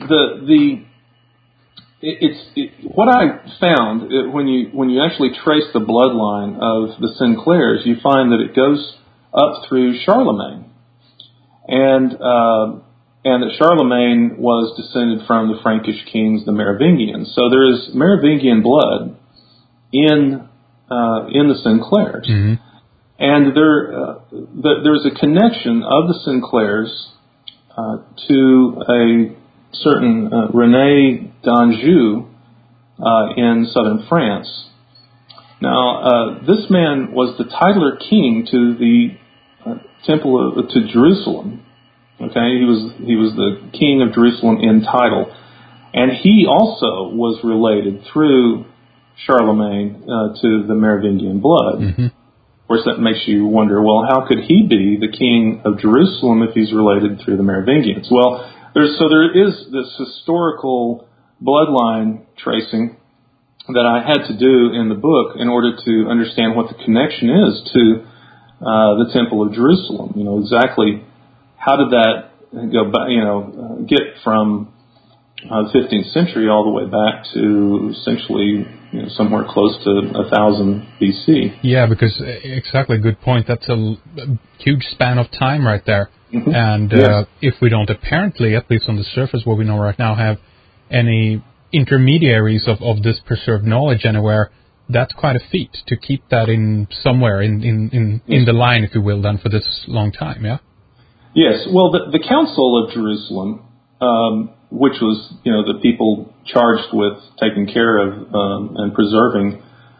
what I found when you actually trace the bloodline of the Sinclairs, you find that it goes up through Charlemagne, and that Charlemagne was descended from the Frankish kings, the Merovingians. So there is Merovingian blood in the Sinclairs, mm-hmm. and there's a connection of the Sinclairs to a certain René d'Anjou in southern France. Now, this man was the titular king to the temple to Jerusalem. Okay, he was the king of Jerusalem in title, and he also was related through Charlemagne to the Merovingian blood. Mm-hmm. Of course, that makes you wonder, well, how could he be the king of Jerusalem if he's related through the Merovingians? Well, there is this historical bloodline tracing that I had to do in the book in order to understand what the connection is to the Temple of Jerusalem. You know, exactly how did that go back, get from the 15th century all the way back to essentially somewhere close to 1000 BC. Yeah, because exactly, good point. That's a huge span of time right there. Mm-hmm. And yes. If we don't apparently, at least on the surface, what we know right now, have any intermediaries of this preserved knowledge anywhere, that's quite a feat to keep that in somewhere in the line, if you will, then for this long time, yeah? Yes. Well, the Council of Jerusalem, which was, the people charged with taking care of and preserving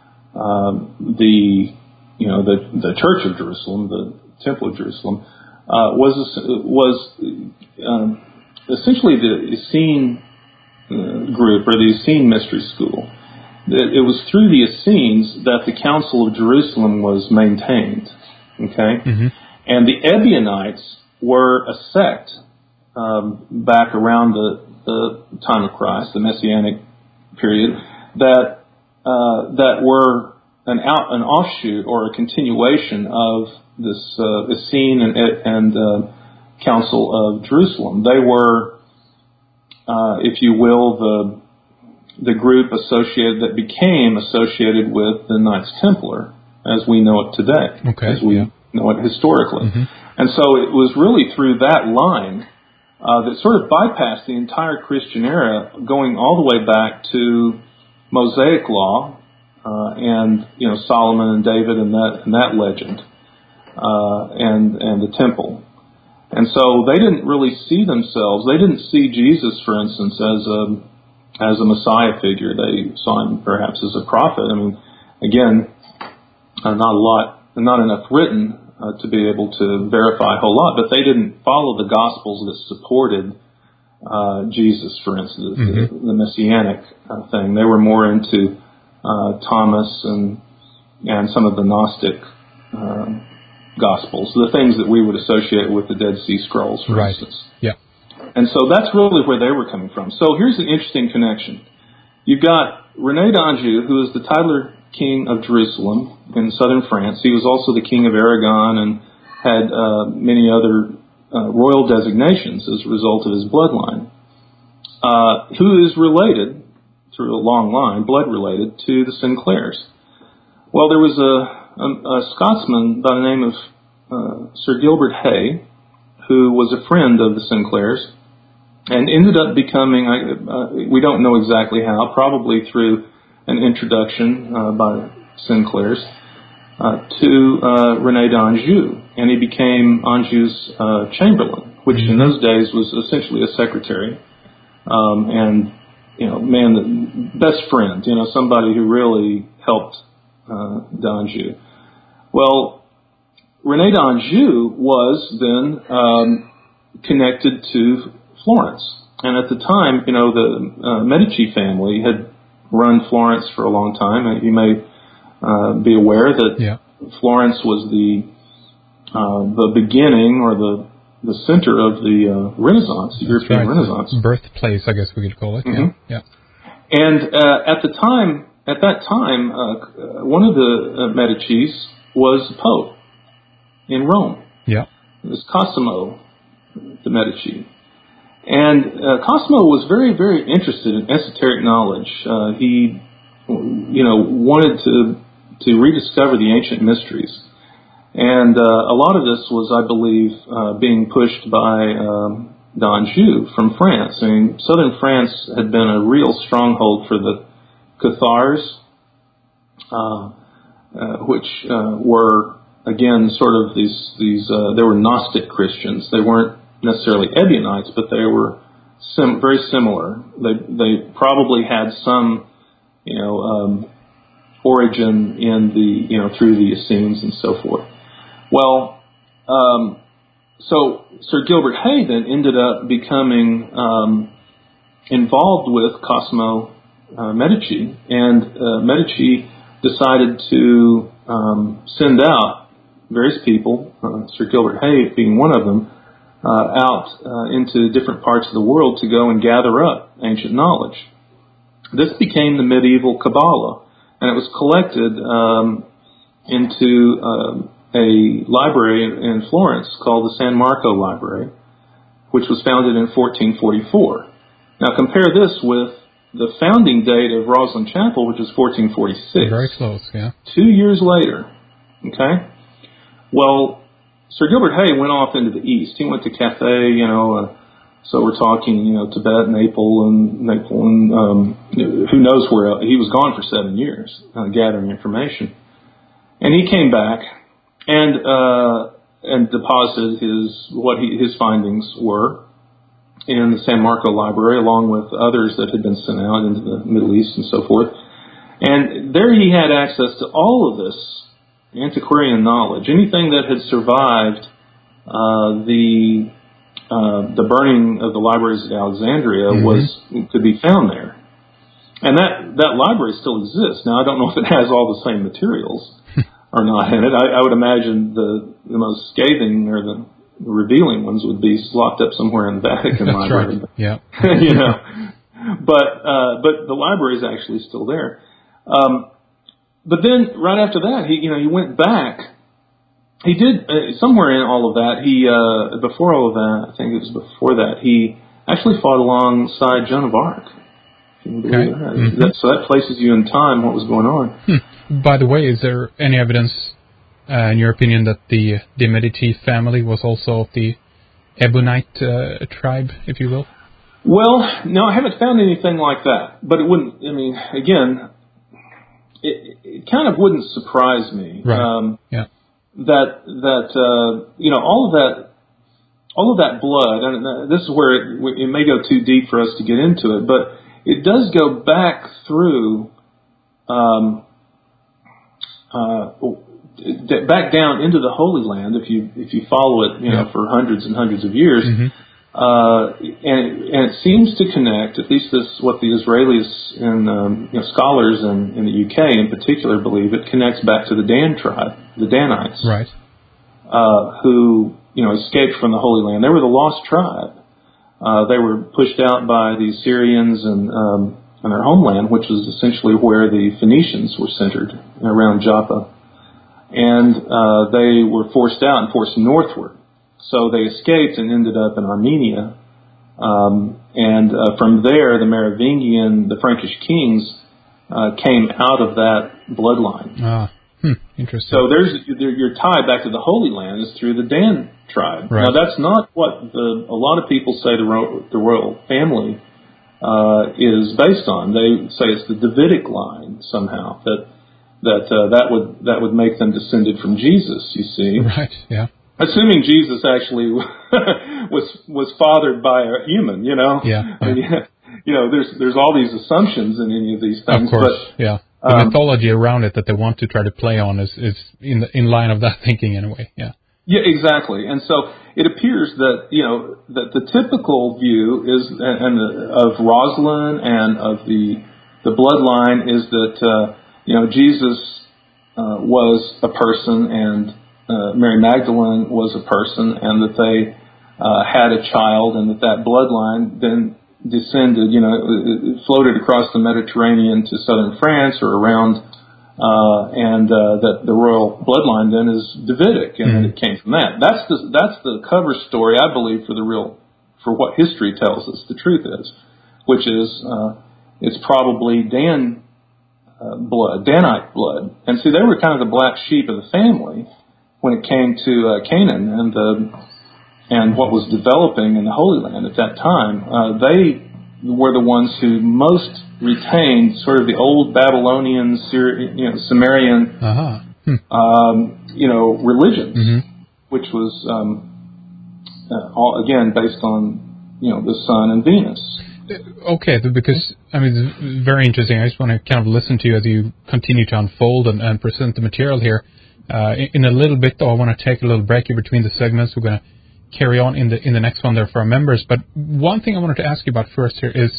the Church of Jerusalem, the Temple of Jerusalem, was essentially the Essene group, or the Essene mystery school. It was through the Essenes that the Council of Jerusalem was maintained. Okay, mm-hmm. And the Ebionites were a sect back around the time of Christ, the Messianic period, that were an offshoot or a continuation of this Essene and Council of Jerusalem. They were, if you will, the group that became associated with the Knights Templar, as we know it today, as we know it historically. Mm-hmm. And so it was really through that line that sort of bypassed the entire Christian era, going all the way back to Mosaic law and Solomon and David and that legend and the temple. And so they didn't really see themselves. They didn't see Jesus, for instance, as a Messiah figure. They saw him perhaps as a prophet. I mean, again, not enough written to be able to verify a whole lot, but they didn't follow the Gospels that supported Jesus, for instance, mm-hmm. the Messianic thing. They were more into Thomas and some of the Gnostic Gospels, the things that we would associate with the Dead Sea Scrolls, for instance. Yeah. And so that's really where they were coming from. So here's an interesting connection. You've got René d'Anjou, who is the titular king of Jerusalem in southern France. He was also the king of Aragon and had many other royal designations as a result of his bloodline, who is related, through a long line, blood related, to the Sinclairs. Well, there was a Scotsman by the name of Sir Gilbert Hay, who was a friend of the Sinclairs, and ended up becoming, we don't know exactly how, probably through an introduction by Sinclairs to René d'Anjou, and he became Anjou's chamberlain, which in those days was essentially a secretary, and the best friend, somebody who really helped d'Anjou. Well, René d'Anjou was then connected to Florence. And at the time, the Medici family had run Florence for a long time. You may be aware that Florence was the beginning or the center of the Renaissance, the European Renaissance. Birthplace, I guess we could call it. Mm-hmm. Yeah. And at that time, one of the Medicis was Pope in Rome. Yeah. It was Cosimo de' Medici. And Cosimo was very, very interested in esoteric knowledge. He, wanted to rediscover the ancient mysteries. And a lot of this was, I believe, being pushed by d'Anjou from France. I mean, southern France had been a real stronghold for the Cathars, which were, again, sort of these they were Gnostic Christians. They weren't necessarily Ebionites, but they were very similar. They probably had some, origin in the, through the Essenes and so forth. Well, so Sir Gilbert Hay then ended up becoming involved with Cosimo Medici, and Medici decided to send out various people, Sir Gilbert Hay being one of them, out into different parts of the world to go and gather up ancient knowledge. This became the medieval Kabbalah, and it was collected into a library in Florence called the San Marco Library, which was founded in 1444. Now compare this with the founding date of Rosslyn Chapel, which is 1446. Very close, yeah. 2 years later, okay? Well, Sir Gilbert Hay went off into the east. He went to Cathay, so we're talking, Tibet, Naples, and who knows where else. He was gone for 7 years gathering information. And he came back and deposited his findings were in the San Marco Library, along with others that had been sent out into the Middle East and so forth. And there he had access to all of this antiquarian knowledge. Anything that had survived the burning of the libraries at Alexandria could be found there. And that library still exists. Now, I don't know if it has all the same materials or not in it. I would imagine the most scathing or the revealing ones would be locked up somewhere in the Vatican Library. Right. Yeah. But the library is actually still there. But then right after that, he went back. He did somewhere in all of that. Before all of that, I think it was before that, he actually fought alongside Joan of Arc. Okay. So that places you in time what was going on. By the way, is there any evidence, in your opinion, that the Medici family was also of the Ebonite tribe, if you will? Well, no, I haven't found anything like that. But it wouldn't. I mean, again, it kind of wouldn't surprise me. Right. That all of that blood, and this is where it may go too deep for us to get into it, but it does go back through, back down into the Holy Land if you follow it, for hundreds and hundreds of years. And it seems to connect, at least this what the Israelis and scholars in the UK in particular believe, it connects back to the Dan tribe, the Danites, right? Who escaped from the Holy Land. They were the lost tribe. They were pushed out by the Assyrians and their homeland, which was essentially where the Phoenicians were centered around Joppa, and they were forced out and forced northward. So they escaped and ended up in Armenia. And from there, the Merovingian, the Frankish kings, came out of that bloodline. Interesting. So your tie back to the Holy Land is through the Dan tribe. Right. Now, that's not what a lot of people say the royal family is based on. They say it's the Davidic line somehow, that would make them descended from Jesus, you see. Right, yeah. Assuming Jesus actually was fathered by a human, Yeah. I mean, there's all these assumptions in any of these things. Of course, but, the mythology around it that they want to try to play on is in line of that thinking in a way. Yeah. Yeah, exactly. And so it appears that, that the typical view is, of Rosalind and of the bloodline is that, Jesus was a person and Mary Magdalene was a person, and that they had a child, and that bloodline then descended, it floated across the Mediterranean to southern France or around, and that the royal bloodline then is Davidic, and then it came from that. That's the cover story, I believe, for what history tells us the truth is, which is it's probably Danite blood. And see, they were kind of the black sheep of the family when it came to Canaan and what was developing in the Holy Land at that time. They were the ones who most retained sort of the old Babylonian, Sumerian, religions, which was all again based on the sun and Venus. Okay, because it's very interesting. I just want to kind of listen to you as you continue to unfold and present the material here. In a little bit, though, I want to take a little break here between the segments. We're going to carry on in the next one there for our members. But one thing I wanted to ask you about first here is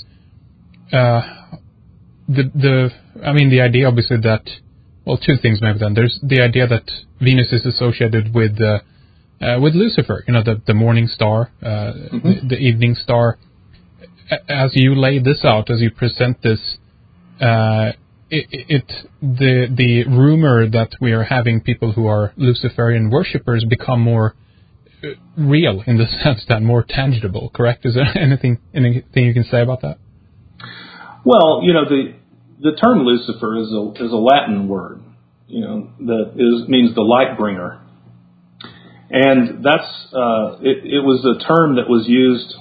the idea, obviously, that, well, two things maybe then. There's the idea that Venus is associated with Lucifer, the morning star, the evening star. As you lay this out, as you present this, the rumor that we are having people who are Luciferian worshippers become more real in the sense that more tangible, correct? Is there anything you can say about that? Well, the term Lucifer is a Latin word, that means the light bringer, and that's it was a term that was used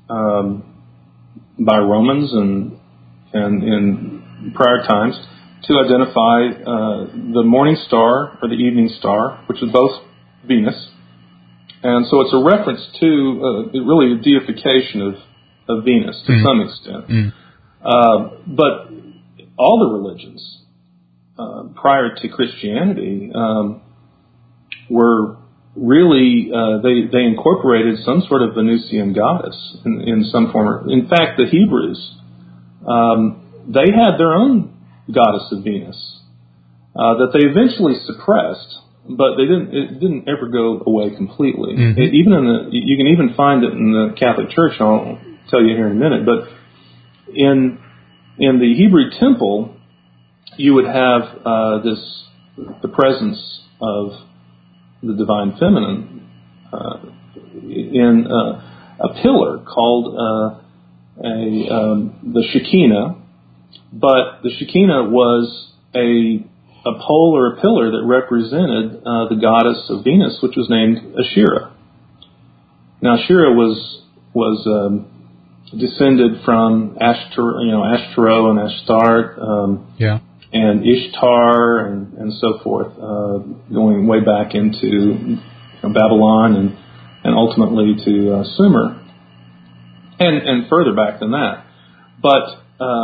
by Romans and in prior times to identify the morning star or the evening star, which is both Venus. And so it's a reference to really a deification of Venus to some extent. But all the religions prior to Christianity were really, they incorporated some sort of Venusian goddess in some form. In fact, the Hebrews, they had their own goddess of Venus that they eventually suppressed. But it didn't ever go away completely. You can even find it in the Catholic Church. I'll tell you here in a minute. But in the Hebrew temple, you would have the presence of the divine feminine in a pillar called the Shekinah. But the Shekinah was a pole or a pillar that represented the goddess of Venus, which was named Asherah. Now, Asherah was descended from Ashtaroth and Ashtart, and Ishtar, and so forth, going way back into Babylon and ultimately to Sumer, and further back than that. But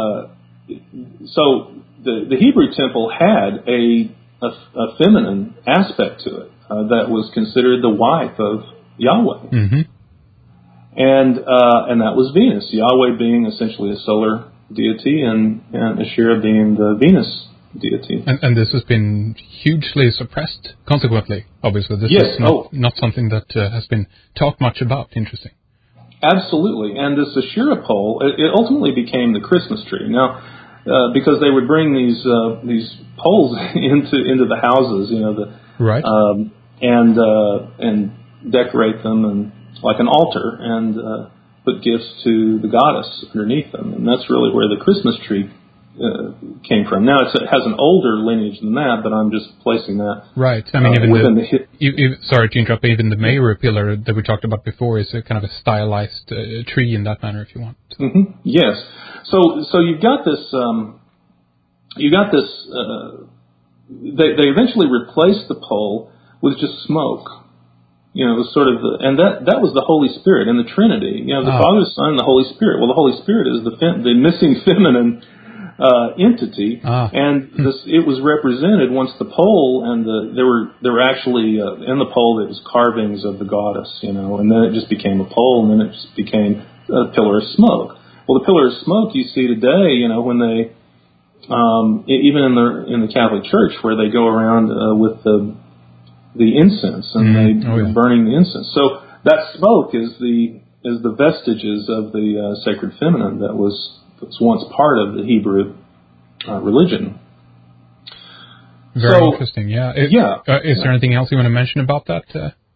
so the Hebrew temple had a feminine aspect to it that was considered the wife of Yahweh, and that was Venus. Yahweh being essentially a solar deity, and Asherah being the Venus deity. And this has been hugely suppressed. Consequently, obviously, this is not something that has been talked much about. Interesting. Absolutely, and this Asherah pole, it ultimately became the Christmas tree. Now, because they would bring these poles into the houses, right, and decorate them and like an altar, and put gifts to the goddess underneath them, and that's really where the Christmas tree came from. Now it has an older lineage than that, but I'm just placing that right. I mean, sorry to interrupt. Even the Meru pillar that we talked about before is a kind of a stylized tree in that manner, if you want. Yes. So you've got this. They eventually replaced the pole with just smoke. It was sort of and that was the Holy Spirit and the Trinity. The Father, Son, and the Holy Spirit. Well, the Holy Spirit is the missing feminine entity, and it was represented once the pole and there were actually in the pole there was carvings of the goddess, and then it just became a pole, and then it just became a pillar of smoke. Well, the pillar of smoke you see today, when they even in the Catholic Church where they go around with the incense and they're burning the incense. So that smoke is the vestiges of the sacred feminine that was once part of the Hebrew religion. Very interesting, yeah. Is there anything else you want to mention about that?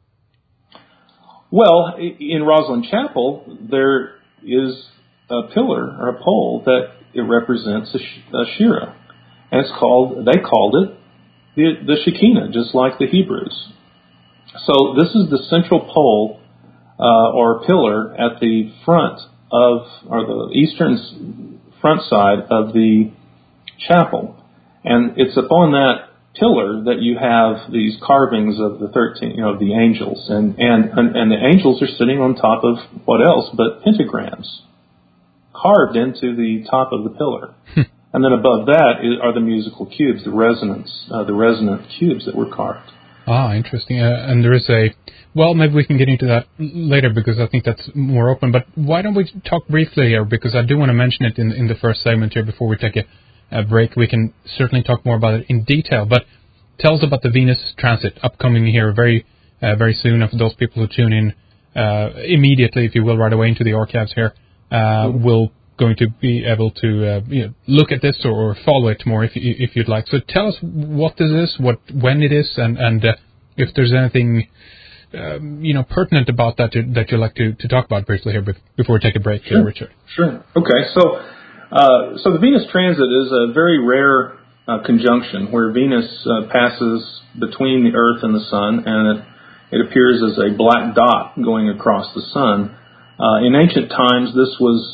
Well, in Rosslyn Chapel, there is a pillar or a pole that it represents a Shira, and they called it the Shekinah, just like the Hebrews. So this is the central pole or pillar at the front or the eastern front side of the chapel, and it's upon that pillar that you have these carvings of the 13, the angels, and the angels are sitting on top of what else but pentagrams carved into the top of the pillar, and then above that are the musical cubes, the resonant cubes that were carved. Interesting. And there is maybe we can get into that later because I think that's more open. But why don't we talk briefly here, because I do want to mention it in the first segment here before we take a break. We can certainly talk more about it in detail. But tell us about the Venus transit upcoming here very soon. For those people who tune in immediately, if you will, right away into the archives here, will going to be able to look at this or follow it more if you'd like. So tell us what this is, when it is, and if there's anything pertinent about that you'd like to talk about briefly here before we take a break, Sure. Richard. Sure. Okay. So the Venus transit is a very rare conjunction where Venus passes between the Earth and the Sun, and it appears as a black dot going across the Sun. In ancient times, this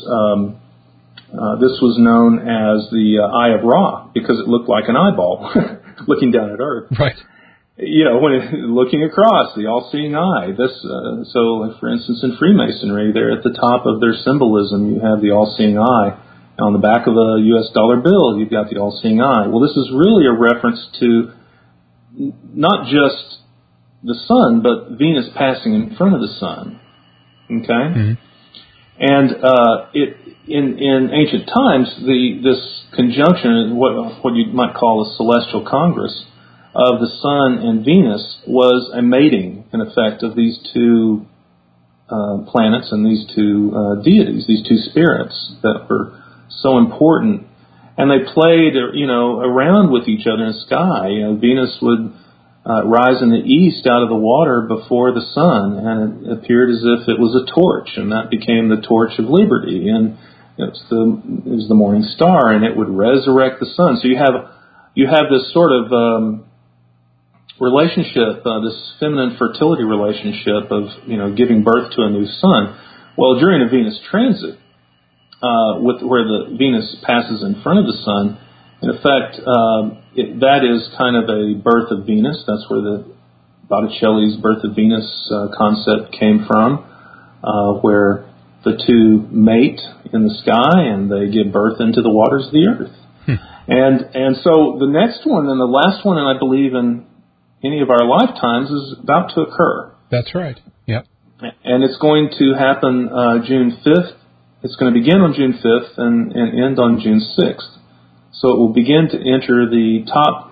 was known as the Eye of Ra because it looked like an eyeball looking down at Earth. Right. Looking across, the all-seeing eye. So, for instance, in Freemasonry, there at the top of their symbolism, you have the all-seeing eye. On the back of a U.S. dollar bill, you've got the all-seeing eye. Well, this is really a reference to not just the Sun, but Venus passing in front of the Sun. Okay? Mm-hmm. And in ancient times, this conjunction, what you might call a celestial congress of the Sun and Venus, was a mating, in effect, of these two planets and these two deities, these two spirits that were so important. And they played, around with each other in the sky. Venus would rise in the east out of the water before the Sun, and it appeared as if it was a torch, and that became the torch of liberty. And it was the morning star, and it would resurrect the Sun. So you have this sort of relationship, this feminine fertility relationship of giving birth to a new sun. Well, during a Venus transit, where the Venus passes in front of the Sun, in effect, that is kind of a birth of Venus. That's where the Botticelli's Birth of Venus concept came from, where the two mate in the sky and they give birth into the waters of the earth. And so the next one and the last one, and I believe in any of our lifetimes, is about to occur. That's right. Yep. And it's going to happen June 5th. It's going to begin on June 5th and end on June 6th. So it will begin to enter the top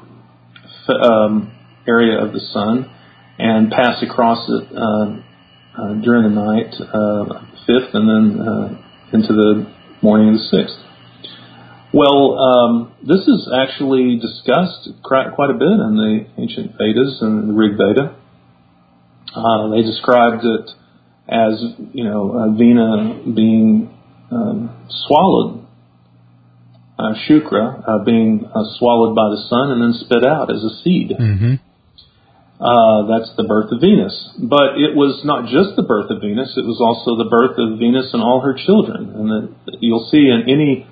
area of the Sun and pass across it during the night, 5th, and then into the morning of the 6th. Well, this is actually discussed quite a bit in the ancient Vedas and the Rig Veda. They described it as, Vena being swallowed, Shukra being swallowed by the Sun and then spit out as a seed. Mm-hmm. That's the birth of Venus. But it was not just the birth of Venus, it was also the birth of Venus and all her children. And you'll see in any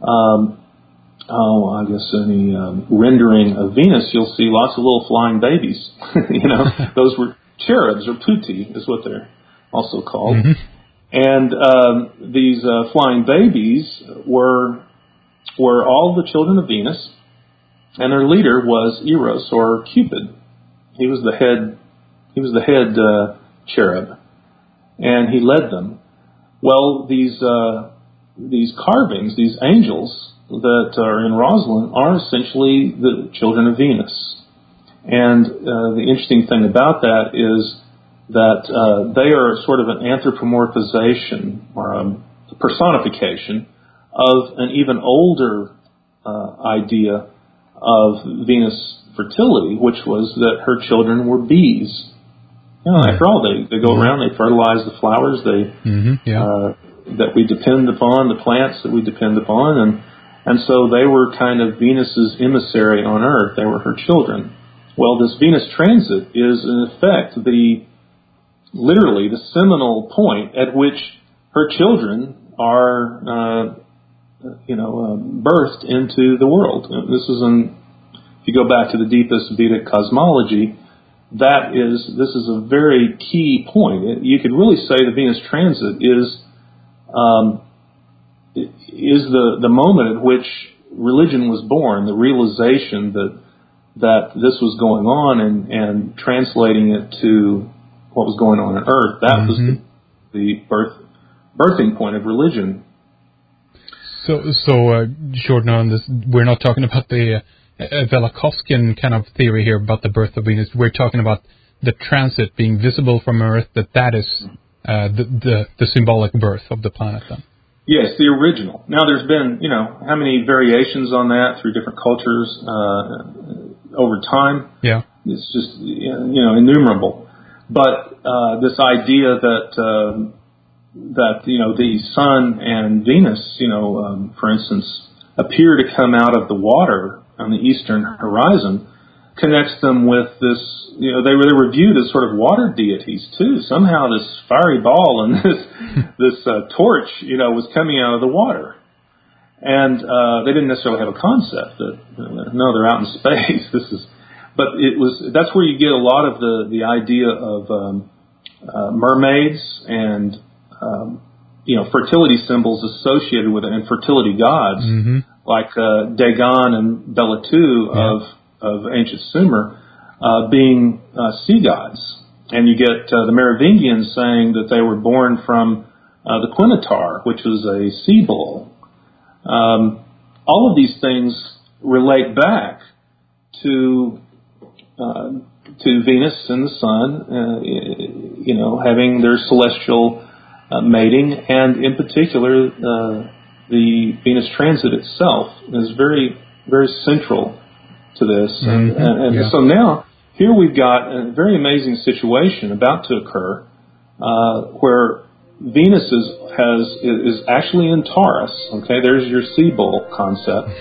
rendering of Venus, you'll see lots of little flying babies. Those were cherubs, or putti is what they're also called. Mm-hmm. And these flying babies were were all the children of Venus, and their leader was Eros, or Cupid. He was the head cherub, and he led them. Well, these carvings, these angels that are in Rosslyn, are essentially the children of Venus. And the interesting thing about that is that they are sort of an anthropomorphization or a personification of an even older idea of Venus fertility, which was that her children were bees. You know, after all, they go around, they fertilize the flowers that we depend upon, the plants that we depend upon, and so they were kind of Venus's emissary on Earth. They were her children. Well, this Venus transit is, in effect, literally the seminal point at which her children are, birthed into the world. This is if you go back to the deepest Vedic cosmology, this is a very key point. You could really say the Venus transit is the moment at which religion was born, the realization that this was going on and translating it to what was going on Earth. That was the birthing point of religion. So Jordan, on this, we're not talking about the Velikovskian kind of theory here about the birth of Venus. We're talking about the transit being visible from Earth, that is the symbolic birth of the planet then. Yes, the original. Now there's been, how many variations on that through different cultures over time? Yeah. It's just, innumerable. But this idea that the Sun and Venus, for instance, appear to come out of the water on the eastern horizon, connects them with this, they were viewed as sort of water deities too. Somehow this fiery ball and this torch, was coming out of the water. And they didn't necessarily have a concept that, no, they're out in space. That's where you get a lot of the idea of mermaids and fertility symbols associated with it, and fertility gods like Dagon and Belatu of ancient Sumer being sea gods. And you get the Merovingians saying that they were born from the Quinatar, which was a sea bull. All of these things relate back to Venus and the Sun, having their celestial mating, and in particular, the Venus transit itself is very, very central to this. So now, here we've got a very amazing situation about to occur, where Venus is actually in Taurus. Okay, there's your sea bull concept.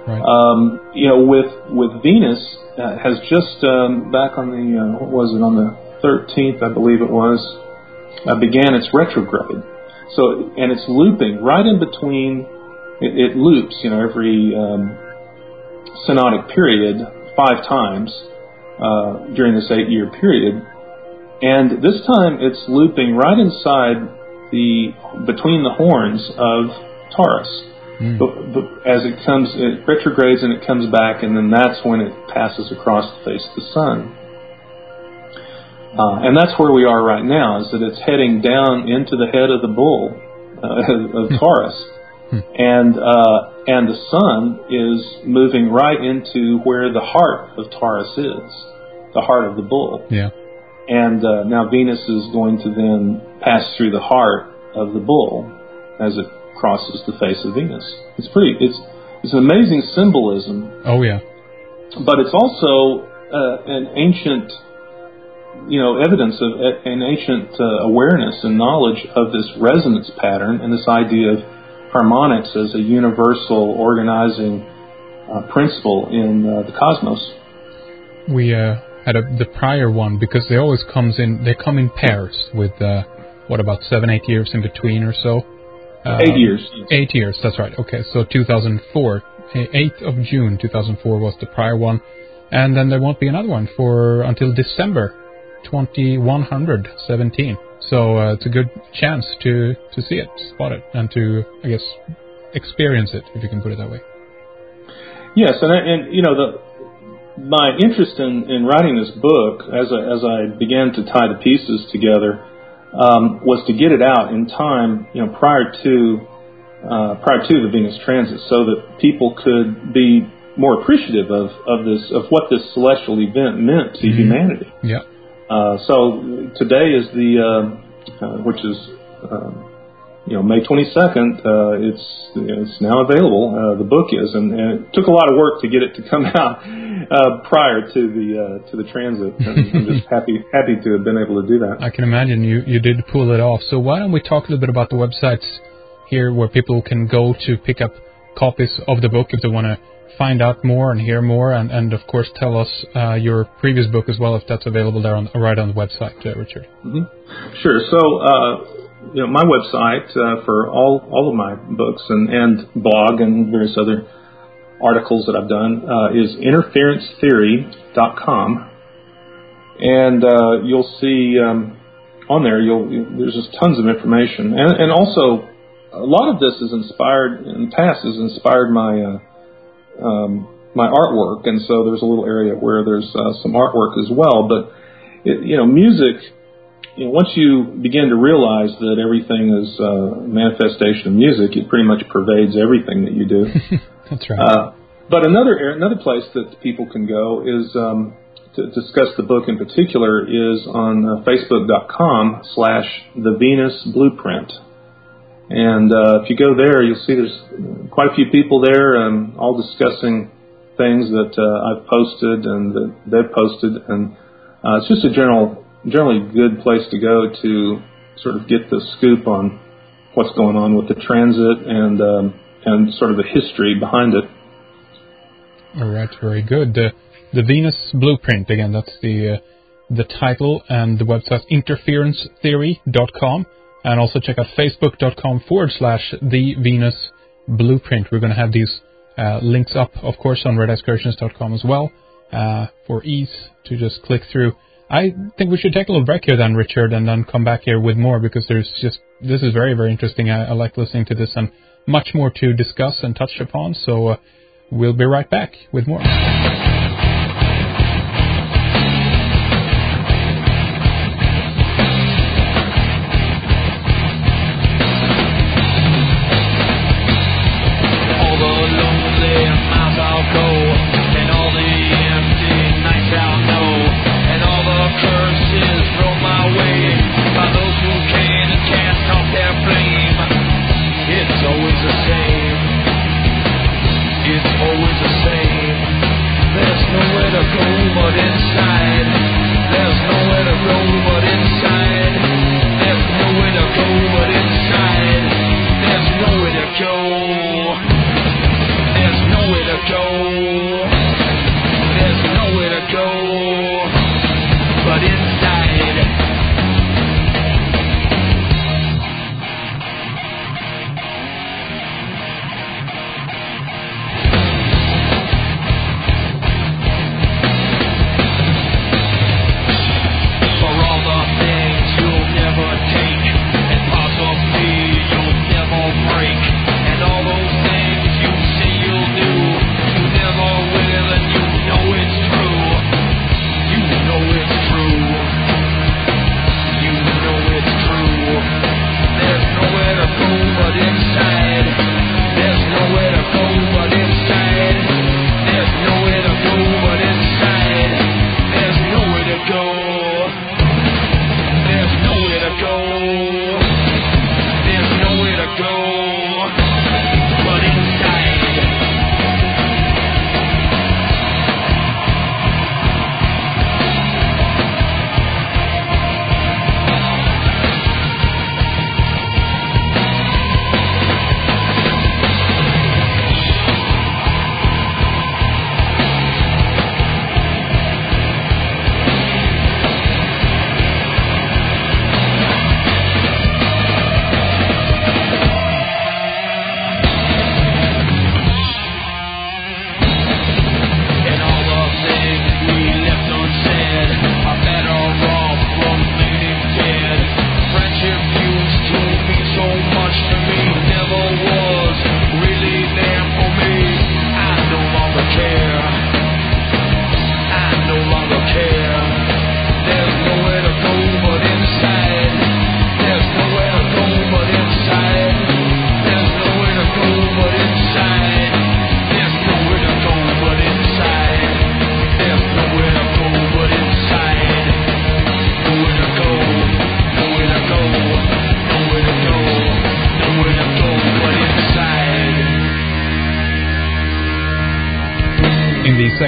Right. With Venus has just back on the on the 13th, I believe it was, began its retrograde. So, and it's looping right in between. It loops, every synodic period 5 times during this 8-year period, and this time it's looping right inside between the horns of Taurus. As it retrogrades and it comes back, and then that's when it passes across the face of the Sun. And that's where we are right now, is that it's heading down into the head of the bull of Taurus. And the Sun is moving right into where the heart of Taurus is, the heart of the bull. Yeah. And now Venus is going to then pass through the heart of the bull as it crosses the face of Venus. It's an amazing symbolism. Oh yeah. But it's also an ancient, evidence of an ancient awareness and knowledge of this resonance pattern and this idea of harmonics as a universal organizing principle in the cosmos. We had the prior one, because they always they come in pairs with about 7-8 years in between or so. 8 years. 8 years, that's right. Okay, so 2004, 8th of June 2004 was the prior one, and then there won't be another one until December 2117. So it's a good chance to see it, spot it, and to, I guess, experience it, if you can put it that way. Yes, and my interest in writing this book, as I began to tie the pieces together, was to get it out in time, prior to the Venus transit, so that people could be more appreciative of what this celestial event meant to humanity. Yeah. So today is which is May 22nd. It's now available. The book is, and it took a lot of work to get it to come out prior to the transit. And I'm just happy to have been able to do that. I can imagine you did pull it off. So why don't we talk a little bit about the websites here where people can go to pick up copies of the book if they want to find out more and hear more, and of course tell us your previous book as well, if that's available there right on the website, Richard. Mm-hmm. Sure. So my website for all of my books and blog and various other articles that I've done is interferencetheory.com, and you'll see on there there's just tons of information, and also a lot of this is inspired in the past has inspired my artwork, and so there's a little area where there's some artwork as well. But music, once you begin to realize that everything is a manifestation of music, it pretty much pervades everything that you do. That's right. But another place that people can go is to discuss the book in particular is on Facebook.com/The Venus Blueprint. And if you go there, you'll see there's quite a few people there, all discussing things that I've posted and that they've posted. And it's just a generally good place to go to sort of get the scoop on what's going on with the transit and sort of the history behind it. All right, very good. The Venus Blueprint, again, that's the title, and the website interferencetheory.com. And also check out facebook.com/The Venus Blueprint. We're going to have these links up, of course, on redexcursions.com as well, for ease to just click through. I think we should take a little break here then, Richard, and then come back here with more, because this is very, very interesting. I like listening to this, and much more to discuss and touch upon. So we'll be right back with more. True.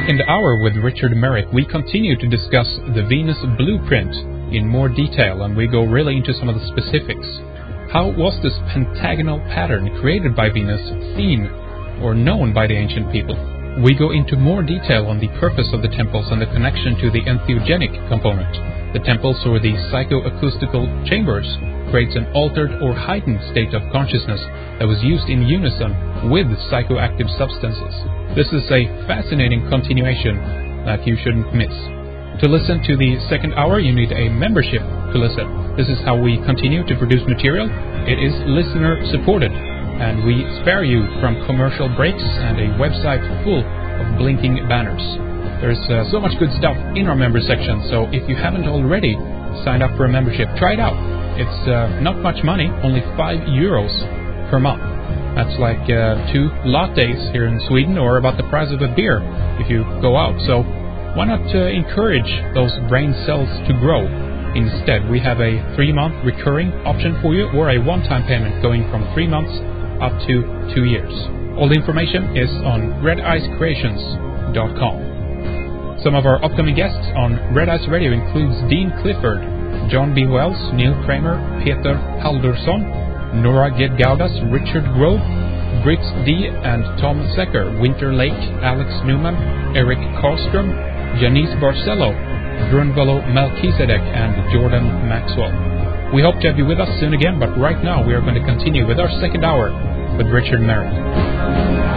second hour with Richard Merritt, we continue to discuss the Venus blueprint in more detail, and we go really into some of the specifics. How was this pentagonal pattern created by Venus seen or known by the ancient people? We go into more detail on the purpose of the temples and the connection to the entheogenic component. The temples, or the psychoacoustical chambers, creates an altered or heightened state of consciousness that was used in unison with psychoactive substances. This is a fascinating continuation that you shouldn't miss. To listen to the second hour, you need a membership to listen. This is how we continue to produce material. It is listener supported, and we spare you from commercial breaks and a website full of blinking banners. There's so much good stuff in our member section, so if you haven't already signed up for a membership, try it out. It's not much money, only €5 per month. That's like 2 lattes here in Sweden, or about the price of a beer if you go out. So why not encourage those brain cells to grow? Instead, we have a 3-month recurring option for you, or a one-time payment going from 3 months up to 2 years. All the information is on redicecreations.com. Some of our upcoming guests on Red Ice Radio includes Dean Clifford, John B. Wells, Neil Kramer, Peter Haldursson, Nora Gedgaudas, Richard Grove, Brits D. and Tom Secker, Winter Lake, Alex Newman, Eric Karlstrom, Janice Barcelo, Grunvalo Melchizedek, and Jordan Maxwell. We hope to have you with us soon again, but right now we are going to continue with our second hour with Richard Merritt.